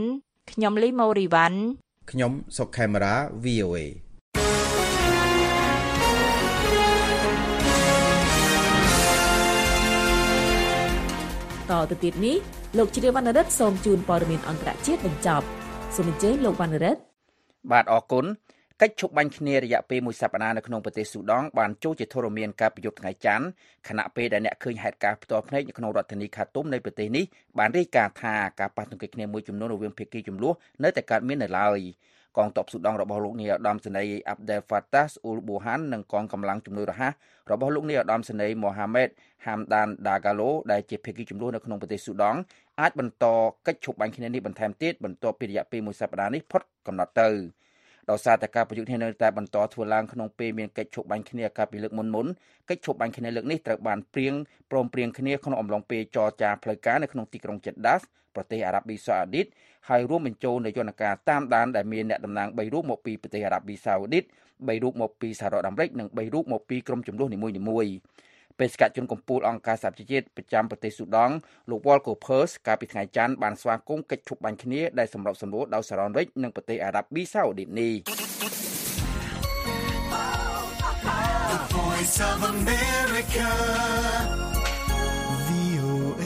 ខ្ញុំលីម៉ូរីវ៉ាន់ខ្ញុំសុកខេមរា វី អូ เอតទៅទៀតនេះលោកជ្រាវវណ្ណរិទ្ធសូមជូនព័ត៌មានអន្តរជាតិបញ្ចប់សូមអញ្ជើញលោកវណ្ណរិទ្ធបាទអរគុណកិច្ចឈប់បាញ់គ្នារយៈពេលមួយសប្តាហ៍នៅក្នុងប្រទេសស៊ូដង់បានចូលជាធរមានការប្រយុទ្ធថ្ងៃច័ន្ទខណៈពេលដែលអ្នកឃើញហេតុការណ៍ផ្ទាល់ភ្នែកនៅក្នុងរដ្ឋធានីខាតុមនៃប្រទេសនេះបានរាយការណ៍ថាការប៉ះទង្គិចគ្នាមួយចំនួនរវាងភាគីចំនួននៅតែកើតមាននៅឡើយកងទ័ពស៊ូដង់របស់លោកនាយឧត្តមសេនីយ៍ Abdel Fattah al-Burhan និងកងកម្លាំងជំនួយរហ័សរបស់លោកនាយឧត្តមសេនីយ៍ Mohamed Hamdan Dagalo ដែលជាភាគីចំនួននៅក្នុងប្រទេសស៊ូដង់អាចបន្តកិច្ចឈប់បាញ់គ្នានេះបន្ថែមទៀតបន្ទាប់ពីរយៈពេលមួយសប្តាហ៍នេះផុតកំណត់ទៅដោយសារតែការប្រយុទ្ធនេះនៅតែបន្តធ្វើឡើងក្នុងពេលមានកិច្ចឈប់បាញ់គ្នាកាលពីលើកមុនមុនកិច្ចឈប់បាញ់គ្នាលើកនេះត្រូវបានព្រៀងព្រមព្រៀងគ្នាក្នុងអំឡុងពេលចរចាផ្លូវការនៅក្នុងទីក្រុង Jeddah ប្រទេសអារ៉ាប៊ីសាអូឌីតហើយរួមបញ្ចូលនៅយន្តការតាមដានដែលមានអ្នកតំណាងបីរូបមកពីប្រទេសអារ៉ាប៊ីសាអូឌីតបីរូបមកពីសហរដ្ឋអាមេរិកនិងបីរូបមកពីក្រុមជម្លោះនីមួយៗបេសកជនកម្ពុជាអង្គការសហប្រជាជាតិប្រចាំប្រទេសស៊ូដង់លោក Volker Perthes កាលពីថ្ងៃច័ន្ទបានស្វាគមន៍កិច្ចឈប់បាញ់គ្នាដែលសម្របសម្រួលដោយសហរដ្ឋអាមេរិកនិងប្រទេសអារ៉ាប៊ីសាអូឌីតនេះ Voice of America វី អូ เอ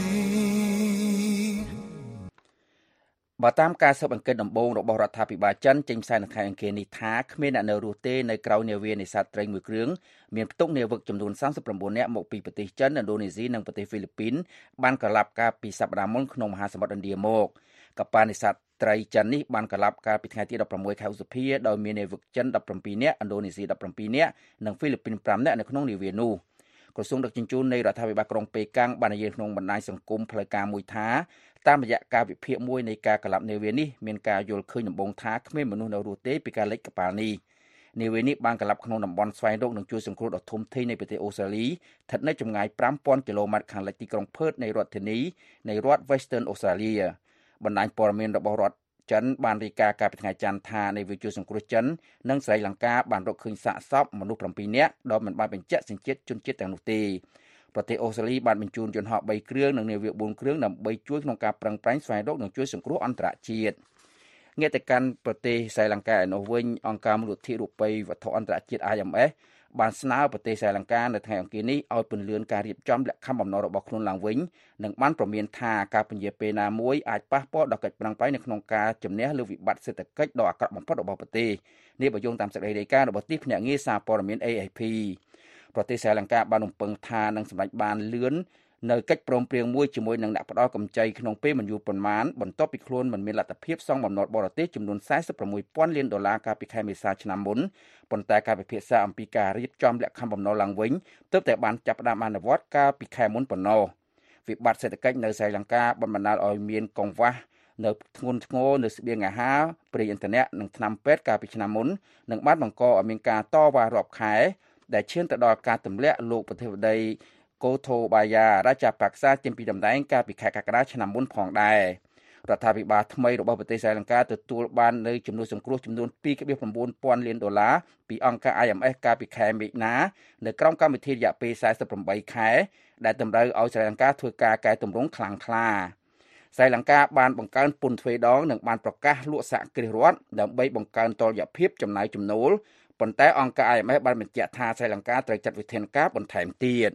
បើតាមការស៊ើបអង្កេតដំបូងរបស់រដ្ឋាភិបាលចិនចេញផ្សាយនៅថ្ងៃអង្គារនេះថាគ្មានអ្នកនៅរស់ទេនៅក្រៅនាវានេសាទត្រីមួយគ្រឿងមានផ្ទុកនាវិកចំនួនសាមសិប៩នាក់មកពីប្រទេសចិនឥណ្ឌូនេស៊ីនិងប្រទេសហ្វីលីពីនបានក្រឡាប់កាលពីសប្តាហ៍មុនក្នុងមហាសមុទ្រឥណ្ឌាមកកប៉ាល់នេសាទត្រីចិននេះបានក្រឡាប់កាលពីថ្ងៃទីដប់ប្រាំមួយខែឧសភាដោយមាននាវិកចិនដប់ប្រាំពីរនាក់ឥណ្ឌូនេស៊ីដប់ប្រាំពីរនាក់និងហ្វីលីពីនប្រាំនាក់នៅក្នុងនាវានោះក្រសួងដឹកជញ្ជូននៃរដ្ឋាភិបាលក្រុងប៉េកាំងបាននិយាយក្នុងបណ្ដាញសង្គមផ្លូវការមួយថាតាមរយៈការវិភាគមួយនៃការក្រឡាប់នាវានេះមានការយល់ឃើញដំបូងថាគ្មានមនុស្សនៅរស់ទេពីការលិចកប៉ាល់នេះនាវានេះបានក្រឡាប់ក្នុងតំបន់ស្វែងរកនិងជួយសង្គ្រោះដ៏ធំធេងនៃប្រទេសអូស្ត្រាលីស្ថិតនៅចម្ងាយប្រាំពាន់គីឡូម៉ែត្រខាងលិចទីក្រុងផឺតនៃរដ្ឋធានីនៃរដ្ឋ Western Australia បណ្ដាញព័ត៌មានរបស់រដ្ឋចិនបានរាយការណ៍កាលពីថ្ងៃច័ន្ទថានៃវិជួយសង្គ្រោះចិននិងស្រីលង្កាបានរកឃើញសាកសពមនុស្សប្រាំពីរនាក់ដោយមិនបានបញ្ជាក់សញ្ជាតិជនជាតិទាំងនោះទេប្រទេសអូស្ត្រាលីបានបញ្ជូនយន្តហោះបីគ្រឿងនិងនាវាបួនគ្រឿងដើម្បីជួយក្នុងការប្រឹងប្រែងស្វែងរកនិងជួយសង្គ្រោះអន្តរជាតិងាកទៅកាន់ប្រទេសស្រីលង្កាឯនោះវិញអង្គការមូលនិធិរូបិយវត្ថុអន្តរជាតិ I M F បានស្នើប្រទេសស្រីលង្កានៅថ្ងៃអង្គារនេះឲ្យពន្យាការរៀបចំលក្ខខណ្ឌបំណុលរបស់ខ្លួនឡើងវិញនិងបានប្រមានថាការពន្យាពេលណាមួយអាចប៉ះពាល់ដល់កិច្ចប្រឹងប្រែងនៅក្នុងការជំនះលើវិបត្តិសេដ្ឋកិច្ចដ៏អាក្រក់បំផុតរបស់ប្រទេសនេះបើយោងតាមសេចក្តីរាយការណ៍របស់ទីភ្នាក់ងារសារព័ត៌មាន A F P ប្រទេសស្រីលង្កាបានរំពឹងថានឹងសម្រេចបានលឿននៅកិច្ចព្រមព្រៀងមួយជាមួយនឹងអ្នកផ្ដល់កម្ចីក្នុងពេលមិនយូរប៉ុន្មានបន្ទាប់ពីខ្លួនមិនមានលទ្ធភាពសងបំណុលបរទេសចំនួនសែសិបប្រាំមួយពាន់លានដុល្លារកាលពីខែមេសាឆ្នាំមុនប៉ុន្តែការពិភាក្សាអំពីការរៀបចំលក្ខខណ្ឌបំណុលឡើងវិញទើបតែបានចាប់ផ្ដើមអនុវត្តកាលពីខែមុនប៉ុណ្ណោះវិបត្តិសេដ្ឋកិច្ចនៅស្រីលង្កាបានបណ្ដាលឲ្យមានកង្វះនៅធ្ងន់ធ្ងរនៅស្បៀងអាហារប្រេងឥន្ធនៈនិងថ្នាំពេទ្យកាលពីឆ្នាំមុននិងបានបង្កឲ្យមានការតវ៉ារាប់ខែដែលឈានទៅដល់ការទម្លាក់លោកប្រធានាធិបតីកូថូបាយ៉ារាជាប៉ាក់សាចេញពីតំណែងកាលពីខែកក្កដាឆ្នាំមុនផងដែររដ្ឋាភិបាលថ្មីរបស់ប្រទេសស្រីលង្កាទទួលបាននៅចំនួនសង្គ្រោះចំនួនពីរពាន់លានដុល្លារពីអង្គការ I M F កាលពីខែមីនានៅក្រោមកម្មវិធីរយៈពេលសែសិបប្រាំបីខែដែលតម្រូវឲ្យស្រីលង្កាធ្វើការកែតម្រង់ខ្លាំងក្លាស្រីលង្កាបានបង្កើនពន្ធទ្វេដងនិងបានប្រកាសលក់សហគ្រាសរដ្ឋដើម្បីបង្កើនតុល្យភាពចំណាយចំណូលប៉ុន្តែអង្គការ I M F បានបញ្ជាក់ថាស្រីលង្កាត្រូវចាត់វិធានការបន្ថែមទៀត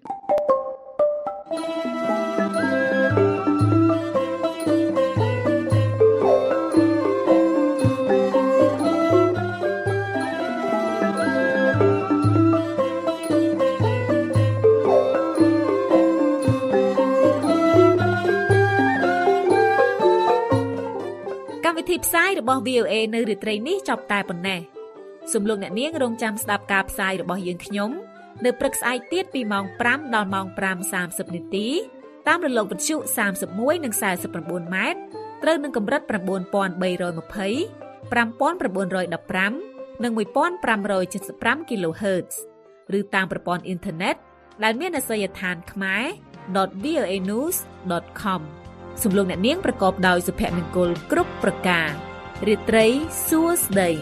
កម្មវិធីផ្សាយរបស់ វី អូ អេ នៅរាត្រីនេះចប់តែប៉ុណ្ណេះសូមលោកអ្នកនាងរងចាំស្ដាប់ការផ្សាយរបស់យើងខ្ញុំនៅព្រឹកស្អែកទៀតពីម៉ោងប្រាំដល់ម៉ោងប្រាំសាមសិបនាទីតាមរលកវិទ្យុសាមសិបមួយនិងសែសិប៩ម៉ែត្រត្រូវនឹងកម្រិត៩,៣២០ ប្រាំ៩១៥ និង một nghìn năm trăm七十ห้า kHz ឬតាមប្រព័ន្ធអ៊ីនធឺណិតដែលមានអាសយដ្ឋាន ខ្មែរ ដត វី អូ เอ news ដត com សូមលោកអ្នកនាងប្រកបដោយសុភមង្គលគ្រប់ប្រការរាត្រីសួស្តី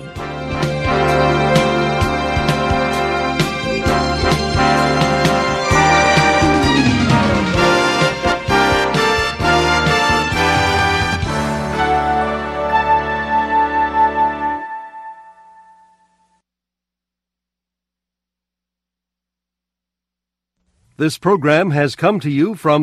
This program has come to you from